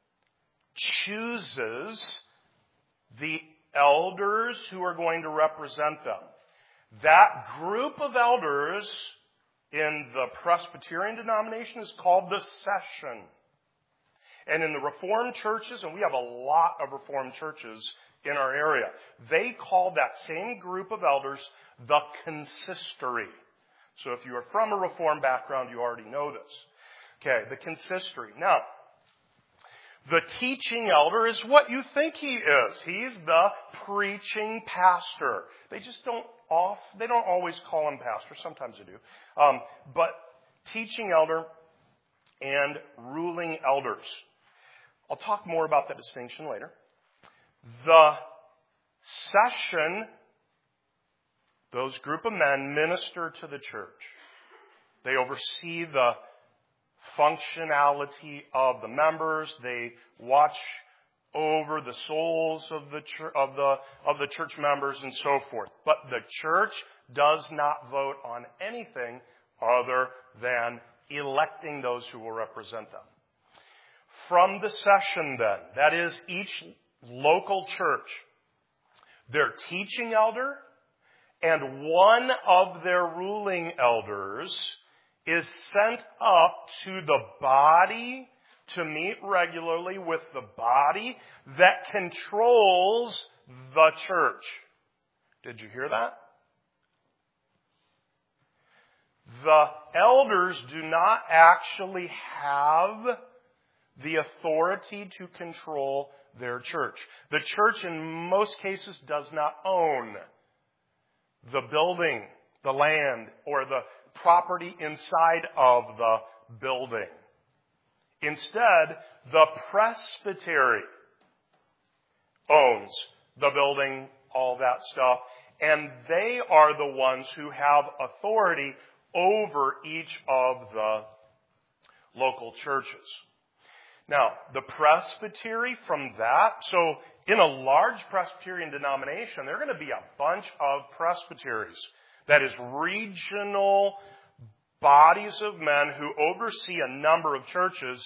chooses the elders who are going to represent them. That group of elders in the Presbyterian denomination is called the session. And in the Reformed churches, and we have a lot of Reformed churches in our area, they call that same group of elders the consistory. So if you are from a Reformed background, you already know this. Okay, the consistory. Now, the teaching elder is what you think he is. He's the preaching pastor. They don't always call him pastor. Sometimes they do. But teaching elder and ruling elders. I'll talk more about that distinction later. The session, those group of men minister to the church. They oversee the functionality of the members. They watch over the souls of the church members and so forth. But the church does not vote on anything other than electing those who will represent them. From the session then, that is each local church, their teaching elder and one of their ruling elders is sent up to the body to meet regularly with the body that controls the church. Did you hear that? The elders do not actually have the authority to control their church. The church in most cases does not own the building, the land, or the property inside of the building. Instead, the presbytery owns the building, all that stuff, and they are the ones who have authority over each of the local churches. Now, the presbytery from that, so in a large Presbyterian denomination, there are going to be a bunch of presbyteries. That is regional bodies of men who oversee a number of churches,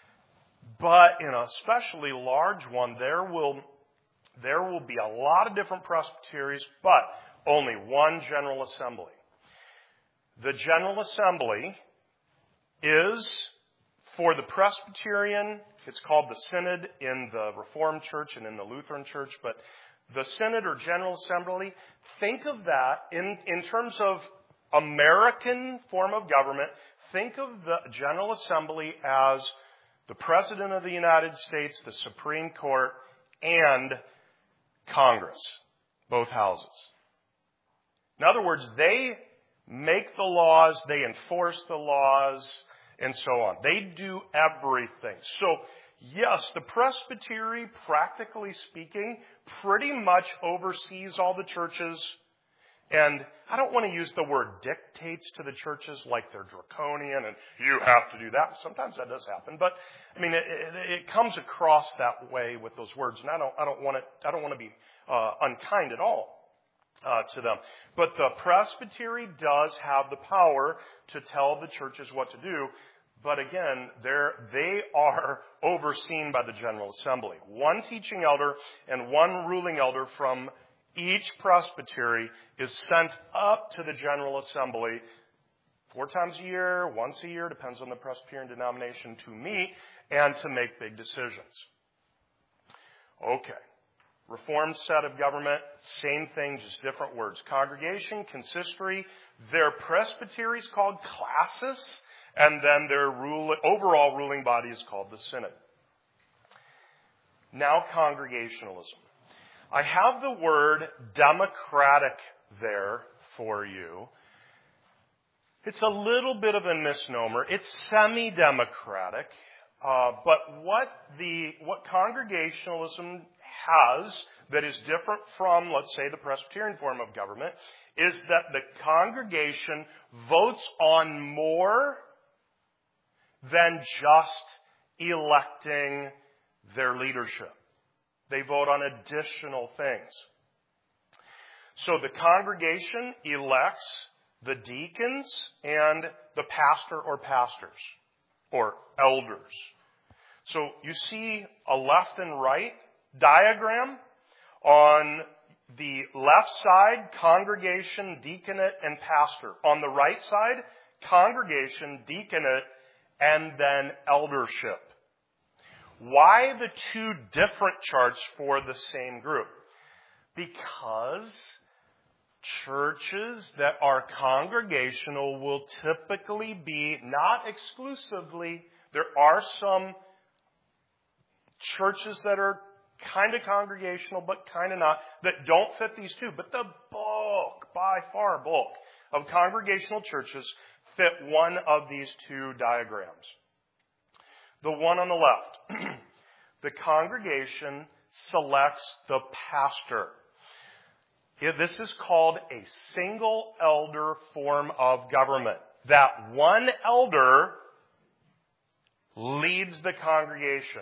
but in a especially large one, there will be a lot of different presbyteries, but only one General Assembly. The General Assembly is, for the Presbyterian, it's called the Synod in the Reformed Church and in the Lutheran Church, but the Synod or General Assembly, think of that in terms of American form of government. Think of the General Assembly as the President of the United States, the Supreme Court, and Congress, both houses. In other words, they make the laws, they enforce the laws, and so on. They do everything. So, yes, the presbytery, practically speaking, pretty much oversees all the churches. And I don't want to use the word dictates to the churches like they're draconian and you have to do that. Sometimes that does happen, but I mean it comes across that way with those words, and I don't want to be unkind at all to them. But the presbytery does have the power to tell the churches what to do. But again, they are overseen by the General Assembly. One teaching elder and one ruling elder from each presbytery is sent up to the General Assembly 4 times a year, once a year, depends on the Presbyterian denomination, to meet and to make big decisions. Okay. Reformed set of government, same thing, just different words. Congregation, consistory, their presbytery is called classis, and then their overall ruling body is called the synod. Now congregationalism. I have the word democratic there for you. It's a little bit of a misnomer. It's semi-democratic, but what congregationalism has that is different from, let's say, the Presbyterian form of government is that the congregation votes on more than just electing their leadership. They vote on additional things. So the congregation elects the deacons and the pastor or pastors or elders. So you see a left and right diagram. On the left side, congregation, deaconate, and pastor. On the right side, congregation, deaconate, and then eldership. Why the 2 different charts for the same group? Because churches that are congregational will typically be, not exclusively, there are some churches that are kind of congregational but kind of not, that don't fit these 2. But the bulk, by far bulk, of congregational churches fit one of these 2 diagrams. The one on the left, the congregation selects the pastor. This is called a single elder form of government. That one elder leads the congregation.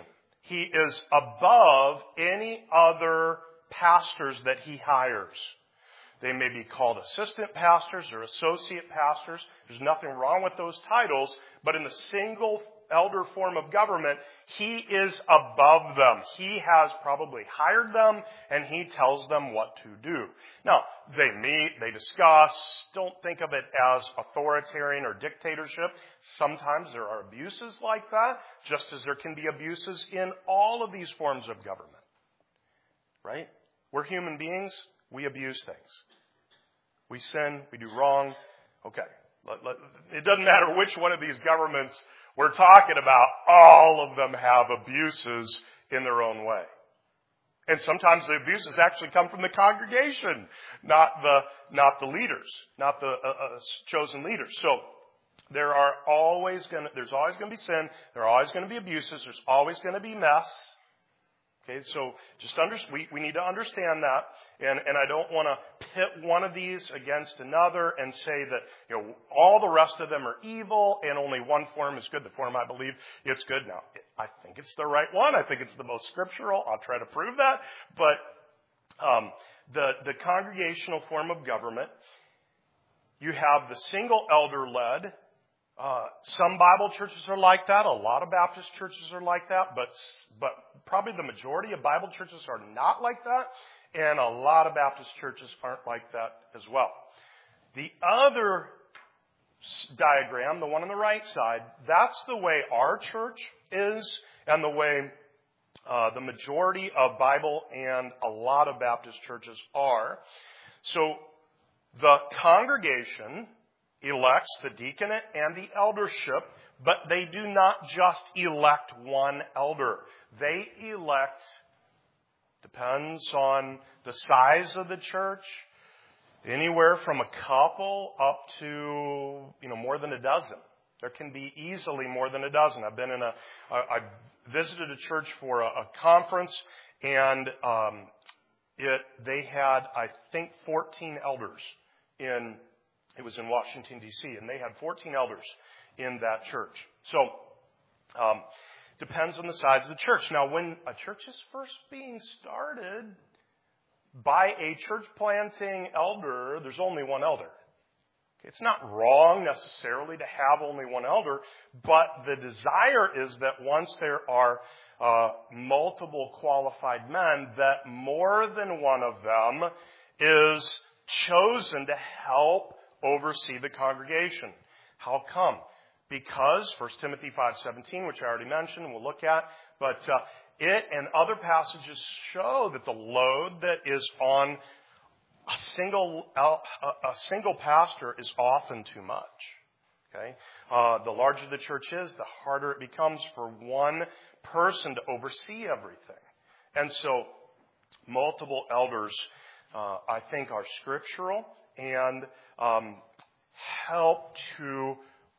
He is above any other pastors that he hires. They may be called assistant pastors or associate pastors. There's nothing wrong with those titles, but in the single elder form of government, he is above them. He has probably hired them, and he tells them what to do. Now, they meet, they discuss. Don't think of it as authoritarian or dictatorship. Sometimes there are abuses like that, just as there can be abuses in all of these forms of government. Right? We're human beings. We abuse things. We sin. We do wrong. Okay. It doesn't matter which one of these governments we're talking about. All of them have abuses in their own way. And sometimes the abuses actually come from the congregation, not the leaders, not the chosen leaders. So there's always going to be sin. There are always going to be abuses. There's always going to be mess. Okay, so just we need to understand that, and I don't want to pit one of these against another and say that all the rest of them are evil and only one form is good. The form I believe it's good. Now I think it's the right one. I think it's the most scriptural. I'll try to prove that. But the congregational form of government, you have the single elder led. Some Bible churches are like that. A lot of Baptist churches are like that, but probably the majority of Bible churches are not like that, and a lot of Baptist churches aren't like that as well. The other diagram, the one on the right side, that's the way our church is, and the way the majority of Bible and a lot of Baptist churches are. So the congregation elects the deaconate and the eldership, but they do not just elect one elder. They elect, depends on the size of the church, anywhere from a couple up to, more than a dozen. There can be easily more than a dozen. I visited a church for a conference, and they had, I think, 14 elders it was in Washington, D.C., and they had 14 elders in that church. So, depends on the size of the church. Now, when a church is first being started by a church planting elder, there's only one elder. It's not wrong necessarily to have only one elder, but the desire is that once there are multiple qualified men, that more than one of them is chosen to help oversee the congregation. How come? Because 1 Timothy 5:17, which I already mentioned, we'll look at, but it and other passages show that the load that is on a single pastor is often too much. Okay, the larger the church is, the harder it becomes for one person to oversee everything, and so multiple elders, I think, are scriptural and help to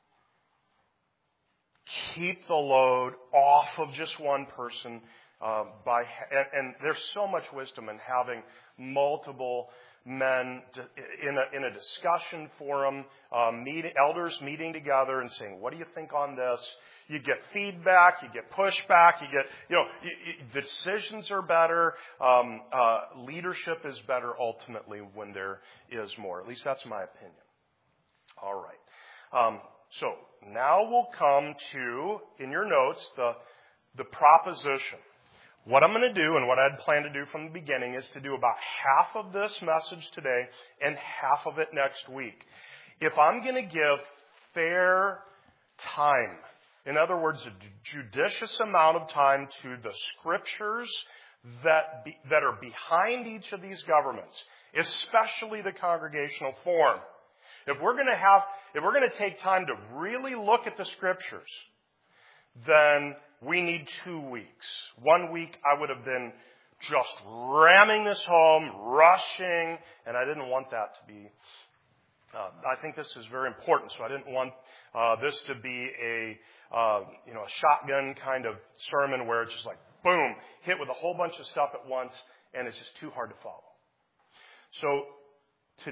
keep the load off of just one person. And there's so much wisdom in having multiple men in a discussion forum, elders meeting together and saying, "What do you think on this?" You get feedback, you get pushback, the decisions are better. Leadership is better ultimately when there is more. At least that's my opinion. All right. So now we'll come to, in your notes, the proposition. What I'm going to do and what I'd planned to do from the beginning is to do about half of this message today and half of it next week. If I'm going to give fair time, in other words, a judicious amount of time to the scriptures that are behind each of these governments, especially the congregational form. If we're going to take time to really look at the scriptures, then we need 2 weeks. 1 week I would have been just ramming this home, rushing, and I didn't want that to be. I think this is very important, so I didn't want this to be a shotgun kind of sermon where it's just like boom, hit with a whole bunch of stuff at once, and it's just too hard to follow. So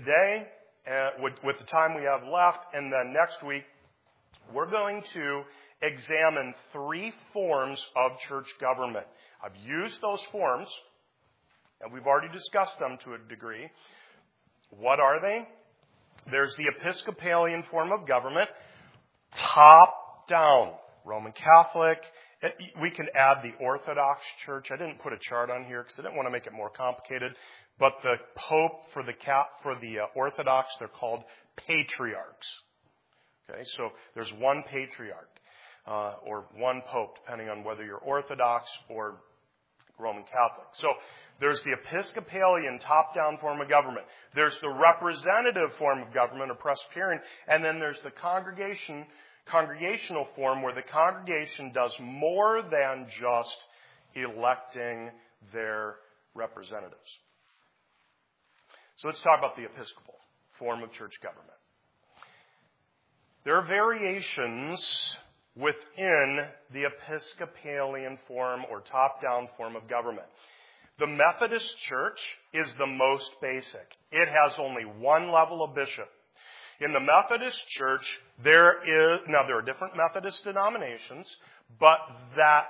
today, with the time we have left, and then next week, we're going to examine 3 forms of church government. I've used those forms, and we've already discussed them to a degree. What are they? There's the Episcopalian form of government, top down. Roman Catholic. We can add the Orthodox Church. I didn't put a chart on here because I didn't want to make it more complicated. But the Pope for the Orthodox, they're called patriarchs. Okay, so there's one patriarch or one Pope, depending on whether you're Orthodox or Roman Catholic. So there's the Episcopalian top-down form of government. There's the representative form of government, or Presbyterian, and then there's the congregational form where the congregation does more than just electing their representatives. So let's talk about the Episcopal form of church government. There are variations within the Episcopalian form or top-down form of government. The Methodist Church is the most basic. It has only one level of bishop. In the Methodist Church, there are different Methodist denominations, but that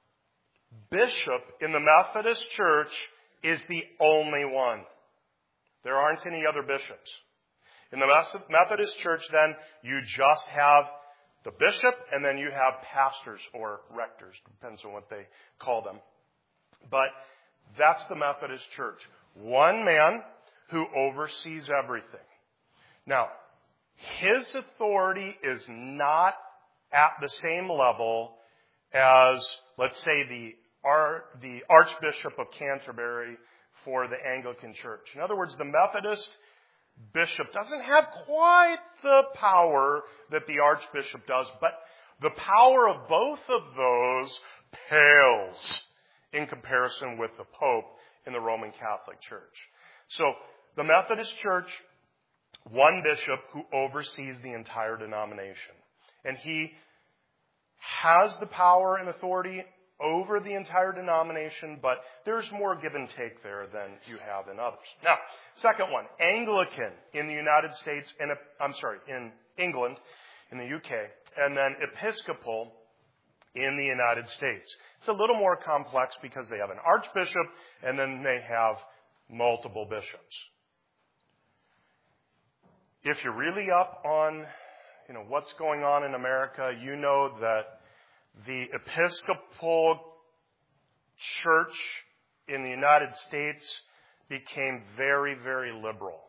bishop in the Methodist Church is the only one. There aren't any other bishops. In the Methodist Church, then, you just have the bishop, and then you have pastors or rectors, depends on what they call them. But that's the Methodist Church. One man who oversees everything. Now, his authority is not at the same level as, let's say, the Archbishop of Canterbury for the Anglican Church. In other words, the Methodist bishop doesn't have quite the power that the Archbishop does, but the power of both of those pales in comparison with the Pope in the Roman Catholic Church. So, the Methodist Church, one bishop who oversees the entire denomination. And he has the power and authority over the entire denomination, but there's more give and take there than you have in others. Now, second one, Anglican in the United States, in England, in the UK, and then Episcopal in the United States. It's a little more complex because they have an archbishop and then they have multiple bishops. If you're really up on, what's going on in America, you know that the Episcopal Church in the United States became very, very liberal.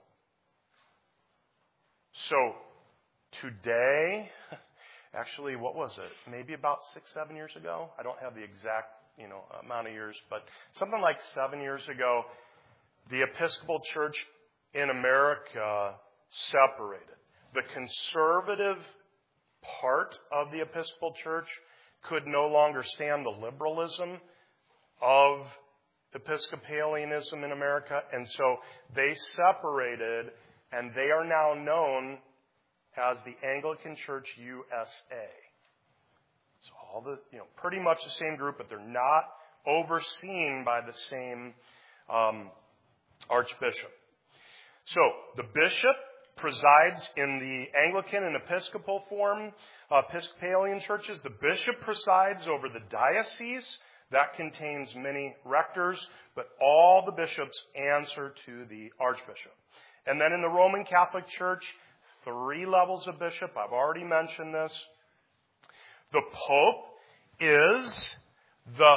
So today, actually, what was it? Maybe about 6-7 years ago? I don't have the exact, amount of years, but something like 7 years ago, the Episcopal Church in America separated. The conservative part of the Episcopal Church could no longer stand the liberalism of Episcopalianism in America, and so they separated, and they are now known as the Anglican Church USA. It's all pretty much the same group, but they're not overseen by the same archbishop. So the bishop presides in the Anglican and Episcopal form, Episcopalian churches. The bishop presides over the diocese. That contains many rectors, but all the bishops answer to the archbishop. And then in the Roman Catholic Church, 3 levels of bishop. I've already mentioned this. The Pope is the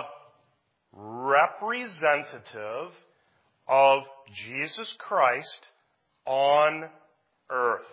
representative of Jesus Christ on earth.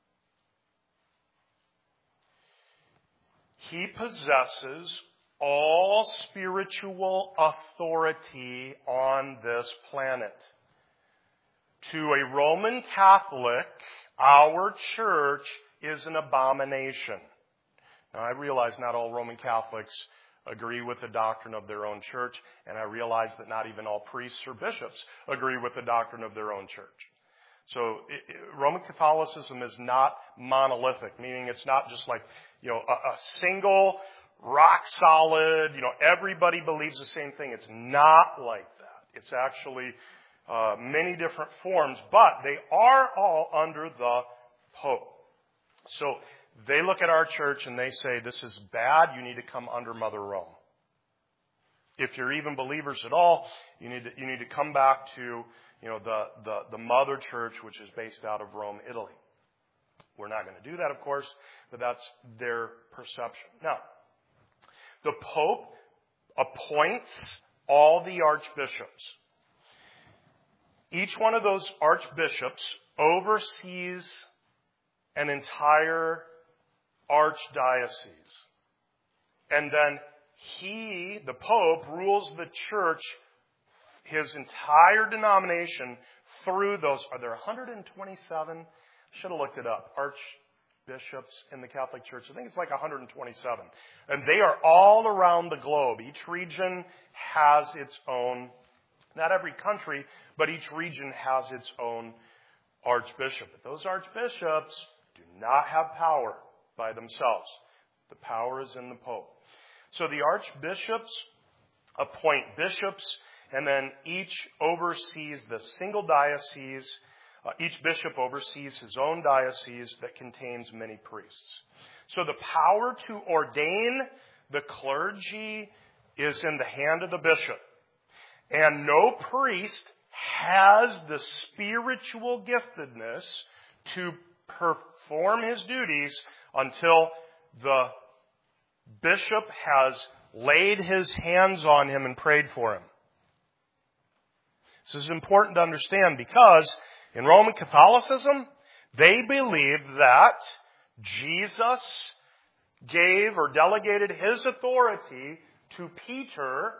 He possesses all spiritual authority on this planet. To a Roman Catholic, our church is an abomination. Now, I realize not all Roman Catholics agree with the doctrine of their own church, and I realize that not even all priests or bishops agree with the doctrine of their own church. So Roman Catholicism is not monolithic, meaning it's not just like, a single, rock solid, everybody believes the same thing. It's not like that. It's actually many different forms, but they are all under the Pope. So They look at our church and they say, this is bad, you need to come under Mother Rome. If you're even believers at all, you need to come back to, the mother church, which is based out of Rome, Italy. We're not going to do that, of course, but that's their perception. Now, the Pope appoints all the archbishops. Each one of those archbishops oversees an entire archdiocese. And then the Pope, rules the church, his entire denomination, through those. Are there 127? I should have looked it up. Archbishops in the Catholic Church. I think it's like 127. And they are all around the globe. Each region has its own, not every country, but each region has its own archbishop. But those archbishops do not have power by themselves. The power is in the Pope. So the archbishops appoint bishops, and then each oversees the single diocese. Each bishop oversees his own diocese that contains many priests. So the power to ordain the clergy is in the hand of the bishop. And no priest has the spiritual giftedness to perform his duties until the bishop has laid his hands on him and prayed for him. This is important to understand because in Roman Catholicism, they believe that Jesus gave or delegated his authority to Peter.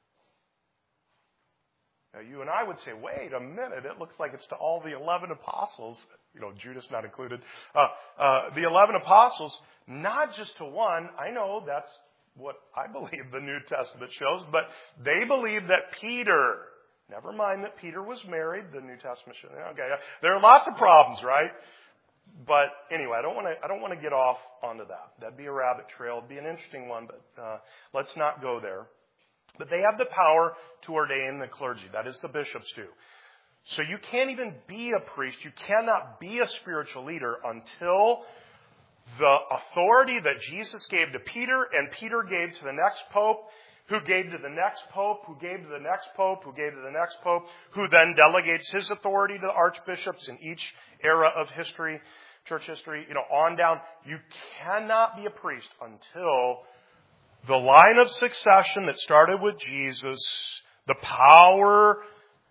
Now, you and I would say, wait a minute, it looks like it's to all the 11 apostles, Judas not included, the 11 apostles, not just to one. I know that's what I believe the New Testament shows, but they believe that Peter, never mind that Peter was married, the New Testament shows, okay, there are lots of problems, right? But anyway, I don't want to get off onto that. That'd be a rabbit trail. It'd be an interesting one, but let's not go there. But they have the power to ordain the clergy. That is, the bishops do. So you can't even be a priest. You cannot be a spiritual leader until the authority that Jesus gave to Peter and Peter gave to the next pope, who gave to the next pope, who gave to the next pope, who gave to the next pope, who then delegates his authority to the archbishops in each era of history, church history, on down. You cannot be a priest until the line of succession that started with Jesus, the power,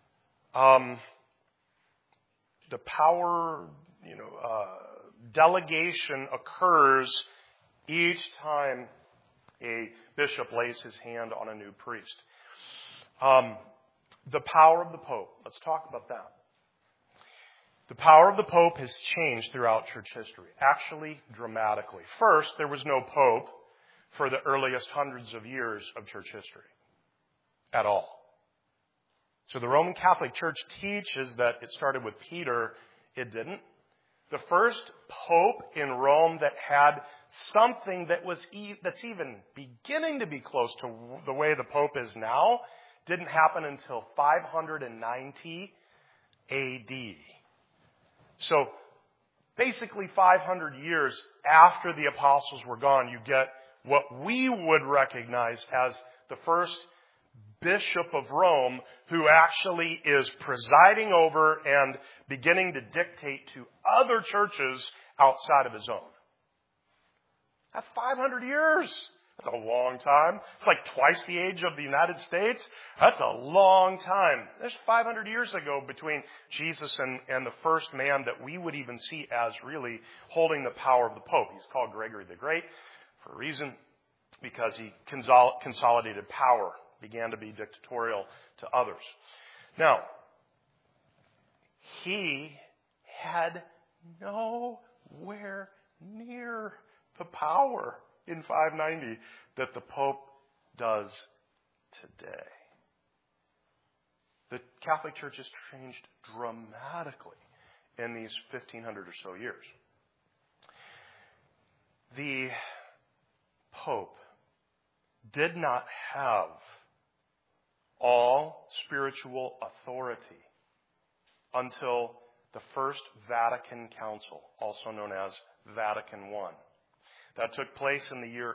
delegation occurs each time a bishop lays his hand on a new priest. The power of the Pope. Let's talk about that. The power of the Pope has changed throughout church history, actually dramatically. First, there was no Pope for the earliest hundreds of years of church history at all. So the Roman Catholic Church teaches that it started with Peter. It didn't. The first pope in Rome that had something that's even beginning to be close to the way the Pope is now didn't happen until 590 AD. So basically 500 years after the apostles were gone, you get what we would recognize as the first bishop of Rome, who actually is presiding over and beginning to dictate to other churches outside of his own. That's 500 years. That's a long time. It's like twice the age of the United States. That's a long time. There's 500 years ago between Jesus and the first man that we would even see as really holding the power of the Pope. He's called Gregory the Great for a reason, because he consolidated power, began to be dictatorial to others. Now, he had nowhere near the power in 590 that the Pope does today. The Catholic Church has changed dramatically in these 1,500 or so years. The Pope did not have all spiritual authority until the First Vatican Council, also known as Vatican I. That took place in the year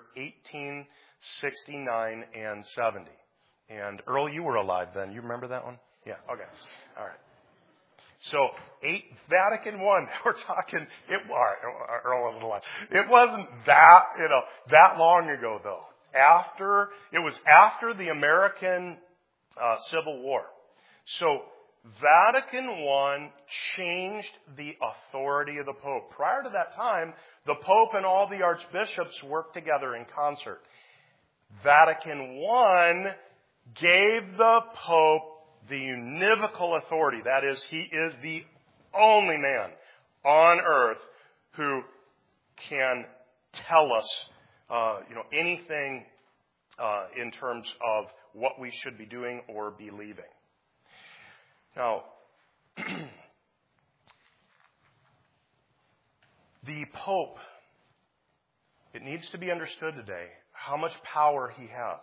1869 and 70. And Earl, you were alive then. You remember that one? Yeah, okay. All right. So, Vatican I, we're talking, Earl wasn't alive. It wasn't that long ago though. It was after the American Civil War. So, Vatican I changed the authority of the Pope. Prior to that time, the Pope and all the archbishops worked together in concert. Vatican I gave the Pope the univocal authority. That is, he is the only man on earth who can tell us, anything in terms of what we should be doing or believing. Now, the Pope, it needs to be understood today how much power he has.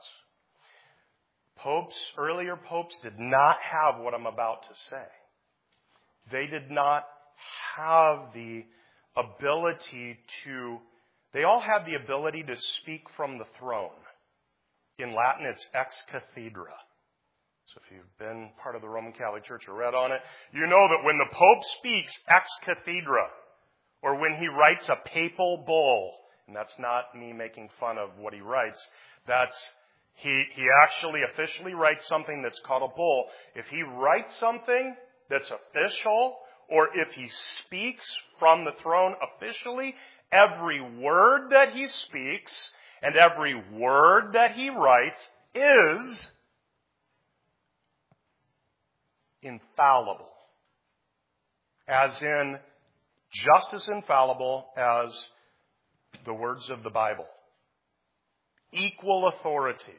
Earlier popes did not have what I'm about to say. They did not have the ability they all had the ability to speak from the throne. In Latin, it's ex cathedra. So if you've been part of the Roman Catholic Church or read on it, you know that when the Pope speaks ex cathedra, or when he writes a papal bull, and that's not me making fun of what he writes, he actually officially writes something that's called a bull. If he writes something that's official, or if he speaks from the throne officially, every word that he speaks and every word that he writes is infallible. As in, just as infallible as the words of the Bible. Equal authority.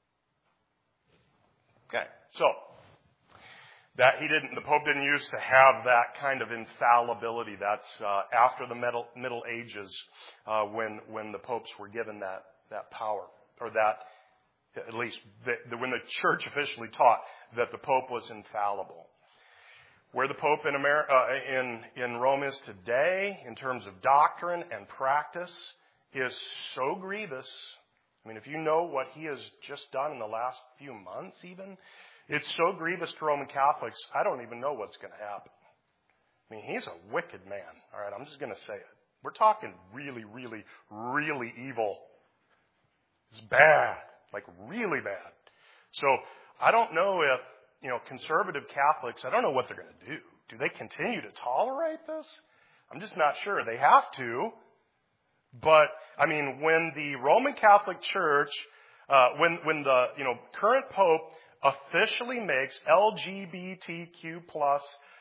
Okay, so the Pope didn't used to have that kind of infallibility. That's after the Middle Ages, when the popes were given that power, or that at least when the Church officially taught that the Pope was infallible. Where the Pope in Rome is today, in terms of doctrine and practice, is so grievous. I mean, if you know what he has just done in the last few months even, it's so grievous to Roman Catholics, I don't even know what's going to happen. I mean, he's a wicked man. All right, I'm just going to say it. We're talking really, really, really evil. It's bad, like really bad. So I don't know if, conservative Catholics, I don't know what they're going to do. Do they continue to tolerate this? I'm just not sure. They have to. But, I mean, when the Roman Catholic Church, when the, current Pope officially makes LGBTQ plus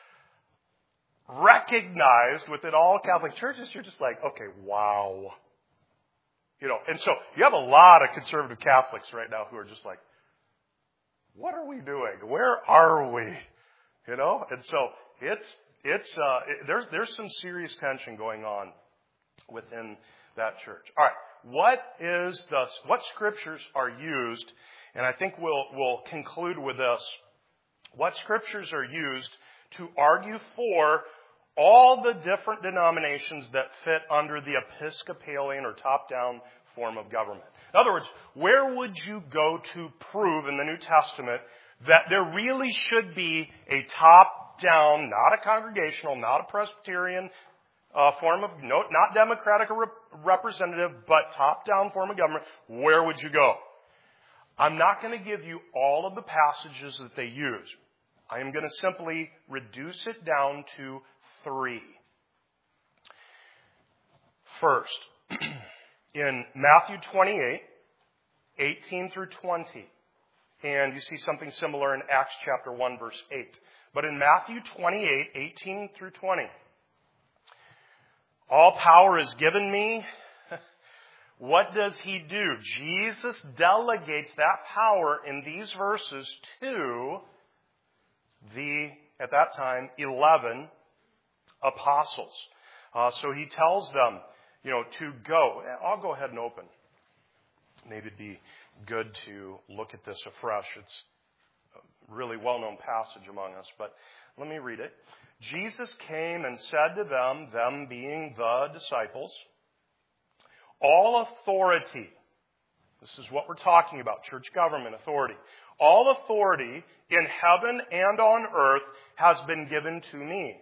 recognized within all Catholic churches, you're just like, okay, wow. And so you have a lot of conservative Catholics right now who are just like, what are we doing? Where are we? And so there's some serious tension going on within that church. All right. What scriptures are used? And I think we'll conclude with this. What scriptures are used to argue for all the different denominations that fit under the Episcopalian or top-down form of government? In other words, where would you go to prove in the New Testament that there really should be a top-down, not a congregational, not a Presbyterian form of, not democratic or representative, but top-down form of government? Where would you go? I'm not going to give you all of the passages that they use. I am going to simply reduce it down to 3. First, in Matthew 28, 18 through 20. And you see something similar in Acts chapter 1, verse 8. But in Matthew 28, 18 through 20, all power is given me. What does he do? Jesus delegates that power in these verses to at that time, 11 apostles. So he tells them, to go. I'll go ahead and open. Maybe it'd be good to look at this afresh. It's a really well-known passage among us, but let me read it. Jesus came and said to them being the disciples, All authority, this is what we're talking about, church government authority. All authority in heaven and on earth has been given to me.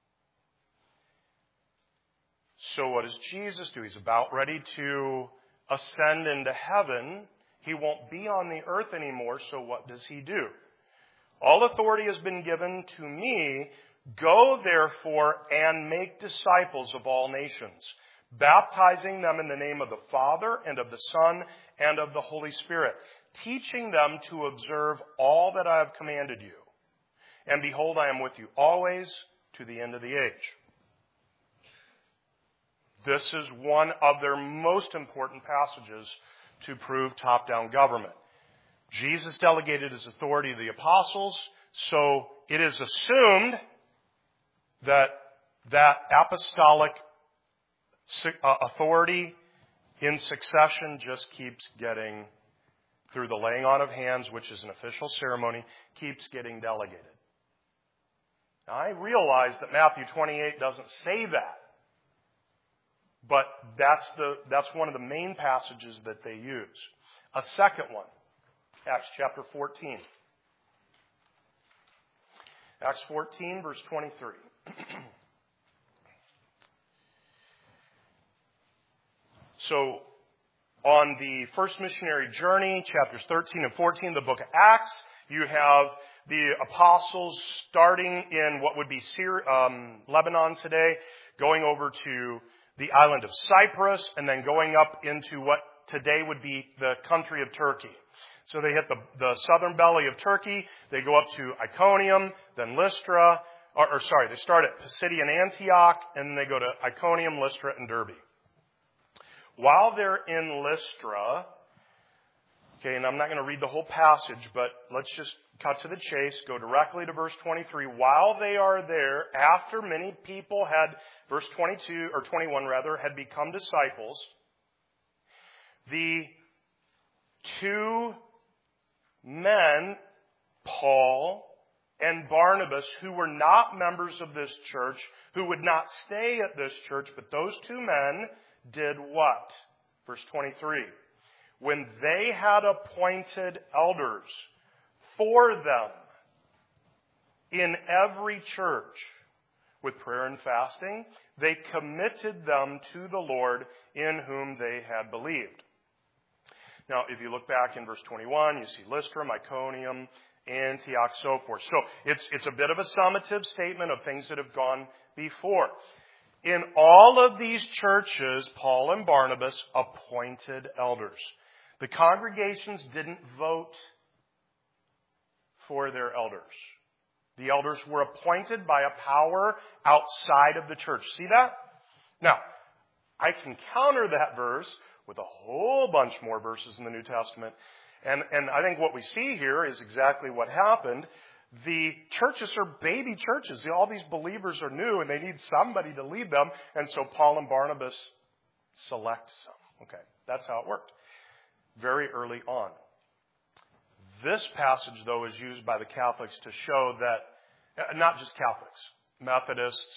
So what does Jesus do? He's about ready to ascend into heaven. He won't be on the earth anymore, so what does he do? All authority has been given to me. Go, therefore, and make disciples of all nations, baptizing them in the name of the Father and of the Son and of the Holy Spirit, teaching them to observe all that I have commanded you. And behold, I am with you always to the end of the age. This is one of their most important passages to prove top-down government. Jesus delegated his authority to the apostles, so it is assumed that apostolic authority in succession just keeps getting, through the laying on of hands, which is an official ceremony, keeps getting delegated. Now, I realize that Matthew 28 doesn't say that, but that's one of the main passages that they use. A second one, Acts chapter 14. Acts 14, verse 23. So, on the first missionary journey, chapters 13 and 14, the book of Acts, you have the apostles starting in what would be Lebanon today, going over to the island of Cyprus, and then going up into what today would be the country of Turkey. So they hit the southern belly of Turkey, they go up to Iconium, then Lystra, they start at Pisidian Antioch, and then they go to Iconium, Lystra, and Derbe. While they're in Lystra, okay, and I'm not going to read the whole passage, but let's just cut to the chase, go directly to verse 23. While they are there, after many people had, verse 22, or 21 rather, had become disciples, the two men, Paul and Barnabas, who were not members of this church, who would not stay at this church, but those two men did what? Verse 23. When they had appointed elders for them in every church with prayer and fasting, they committed them to the Lord in whom they had believed. Now, if you look back in verse 21, you see Lystra, Iconium, Antioch, so forth. So it's a bit of a summative statement of things that have gone before. In all of these churches, Paul and Barnabas appointed elders. The congregations didn't vote for their elders. The elders were appointed by a power outside of the church. See that? Now, I can counter that verse with a whole bunch more verses in the New Testament. And I think what we see here is exactly what happened. The churches are baby churches. All these believers are new and they need somebody to lead them. And so Paul and Barnabas select some. Okay, that's how it worked. Very early on. This passage, though, is used by the Catholics to show that, not just Catholics, Methodists,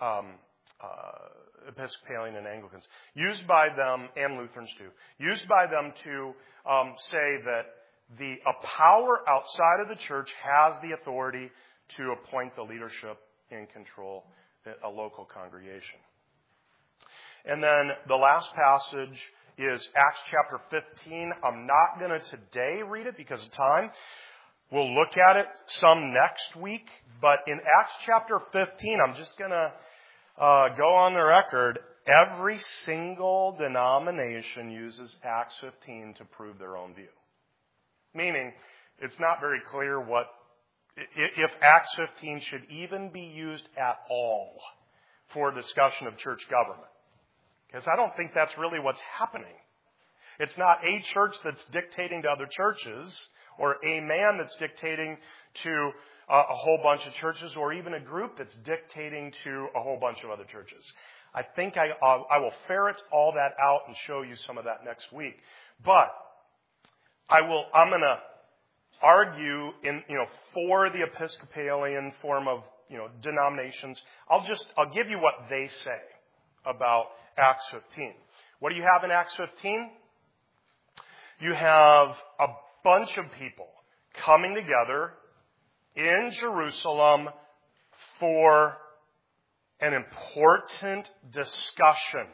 Episcopalian and Anglicans, used by them, and Lutherans too, used by them to say that a power outside of the church has the authority to appoint the leadership and control a local congregation. And then the last passage is Acts chapter 15. I'm not going to today read it because of time. We'll look at it some next week. But in Acts chapter 15, I'm just going to go on the record. Every single denomination uses Acts 15 to prove their own view. Meaning, it's not very clear if Acts 15 should even be used at all for discussion of church government. Because I don't think that's really what's happening. It's not a church that's dictating to other churches, or a man that's dictating to a whole bunch of churches, or even a group that's dictating to a whole bunch of other churches. I think I will ferret all that out and show you some of that next week. But I'm going to argue for the Episcopalian form of denominations. I'll give you what they say about Acts 15. What do you have in Acts 15? You have a bunch of people coming together in Jerusalem for an important discussion.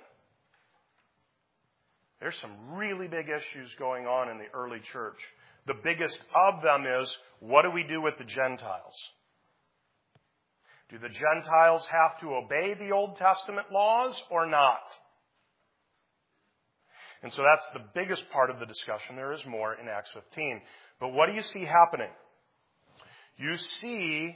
There's some really big issues going on in the early church. The biggest of them is, what do we do with the Gentiles? Do the Gentiles have to obey the Old Testament laws or not? And so that's the biggest part of the discussion. There is more in Acts 15. But what do you see happening? You see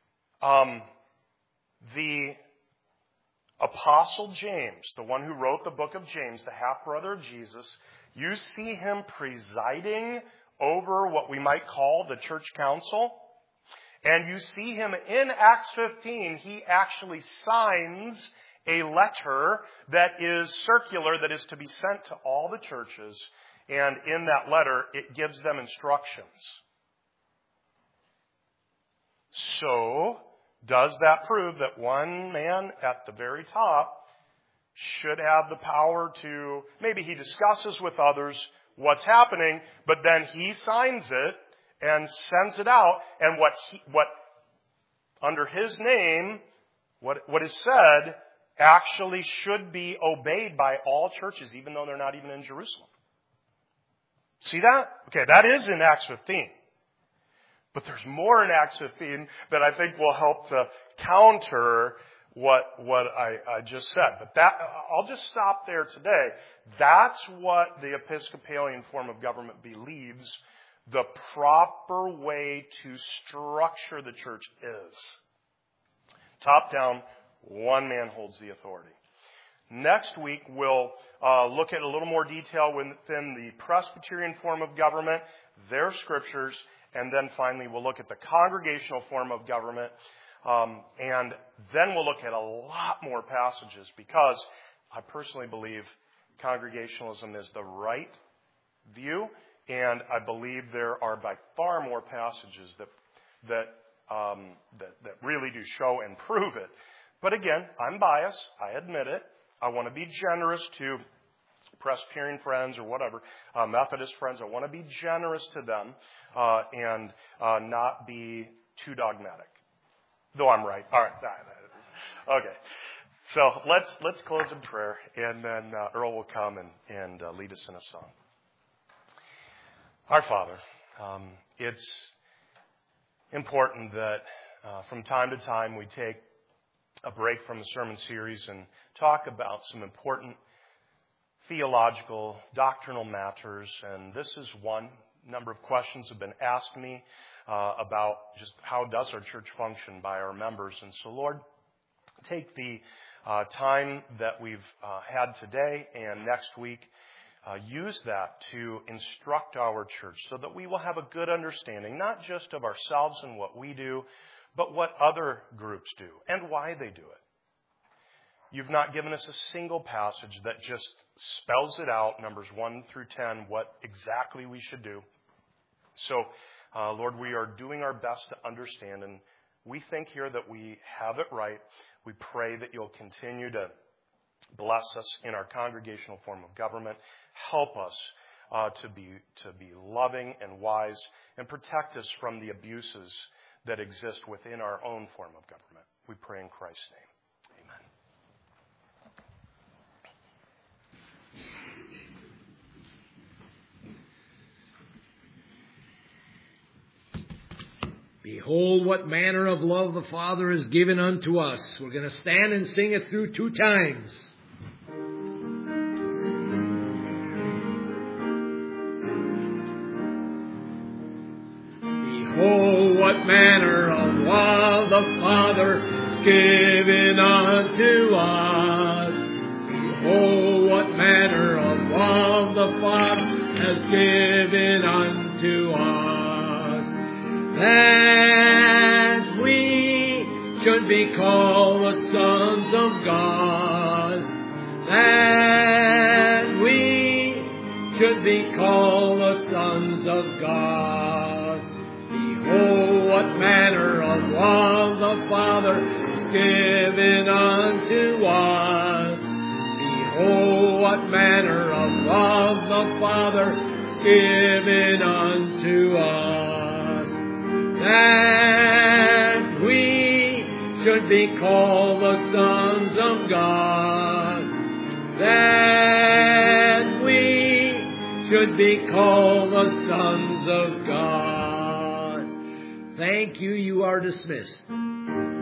the Apostle James, the one who wrote the book of James, the half-brother of Jesus, you see him presiding over what we might call the church council. And you see him in Acts 15, he actually signs a letter that is circular, that is to be sent to all the churches. And in that letter, it gives them instructions. So, does that prove that one man at the very top should have the power to, maybe he discusses with others what's happening, but then he signs it and sends it out, and what under his name, what is said, actually should be obeyed by all churches, even though they're not even in Jerusalem. See that? Okay, that is in Acts 15. But there's more in Acts 15 that I think will help to counter what I just said. But that, I'll just stop there today. That's what the Episcopalian form of government believes the proper way to structure the church is. Top down, one man holds the authority. Next week, we'll look at a little more detail within the Presbyterian form of government, their scriptures, and then finally we'll look at the congregational form of government. And then we'll look at a lot more passages, because I personally believe Congregationalism is the right view, and I believe there are by far more passages that really do show and prove it. But again, I'm biased. I admit it. I want to be generous to Presbyterian friends or whatever, Methodist friends. I want to be generous to them and not be too dogmatic. Though I'm right. All right. Okay. So let's close in prayer, and then Earl will come and lead us in a song. Our Father, it's important that from time to time we take a break from the sermon series and talk about some important theological, doctrinal matters. And this is one. A number of questions have been asked me about just how does our church function by our members. And so, Lord, take the time that we've had today and next week, use that to instruct our church so that we will have a good understanding, not just of ourselves and what we do, but what other groups do and why they do it. You've not given us a single passage that just spells it out, numbers 1 through 10, what exactly we should do. So, Lord, we are doing our best to understand, and we think here that we have it right. We pray that you'll continue to bless us in our congregational form of government. Help us to be loving and wise, and protect us from the abuses that exist within our own form of government. We pray in Christ's name. Behold, what manner of love the Father has given unto us. We're going to stand and sing it through 2 times. Behold, what manner of love the Father has given unto us. Behold, what manner of love the Father has given unto us. That we should be called the sons of God. That we should be called the sons of God. Behold, what manner of love the Father has given unto us. Behold, what manner of love the Father's given unto us, that we should be called the sons of God, that we should be called the sons of God. Thank you. You are dismissed.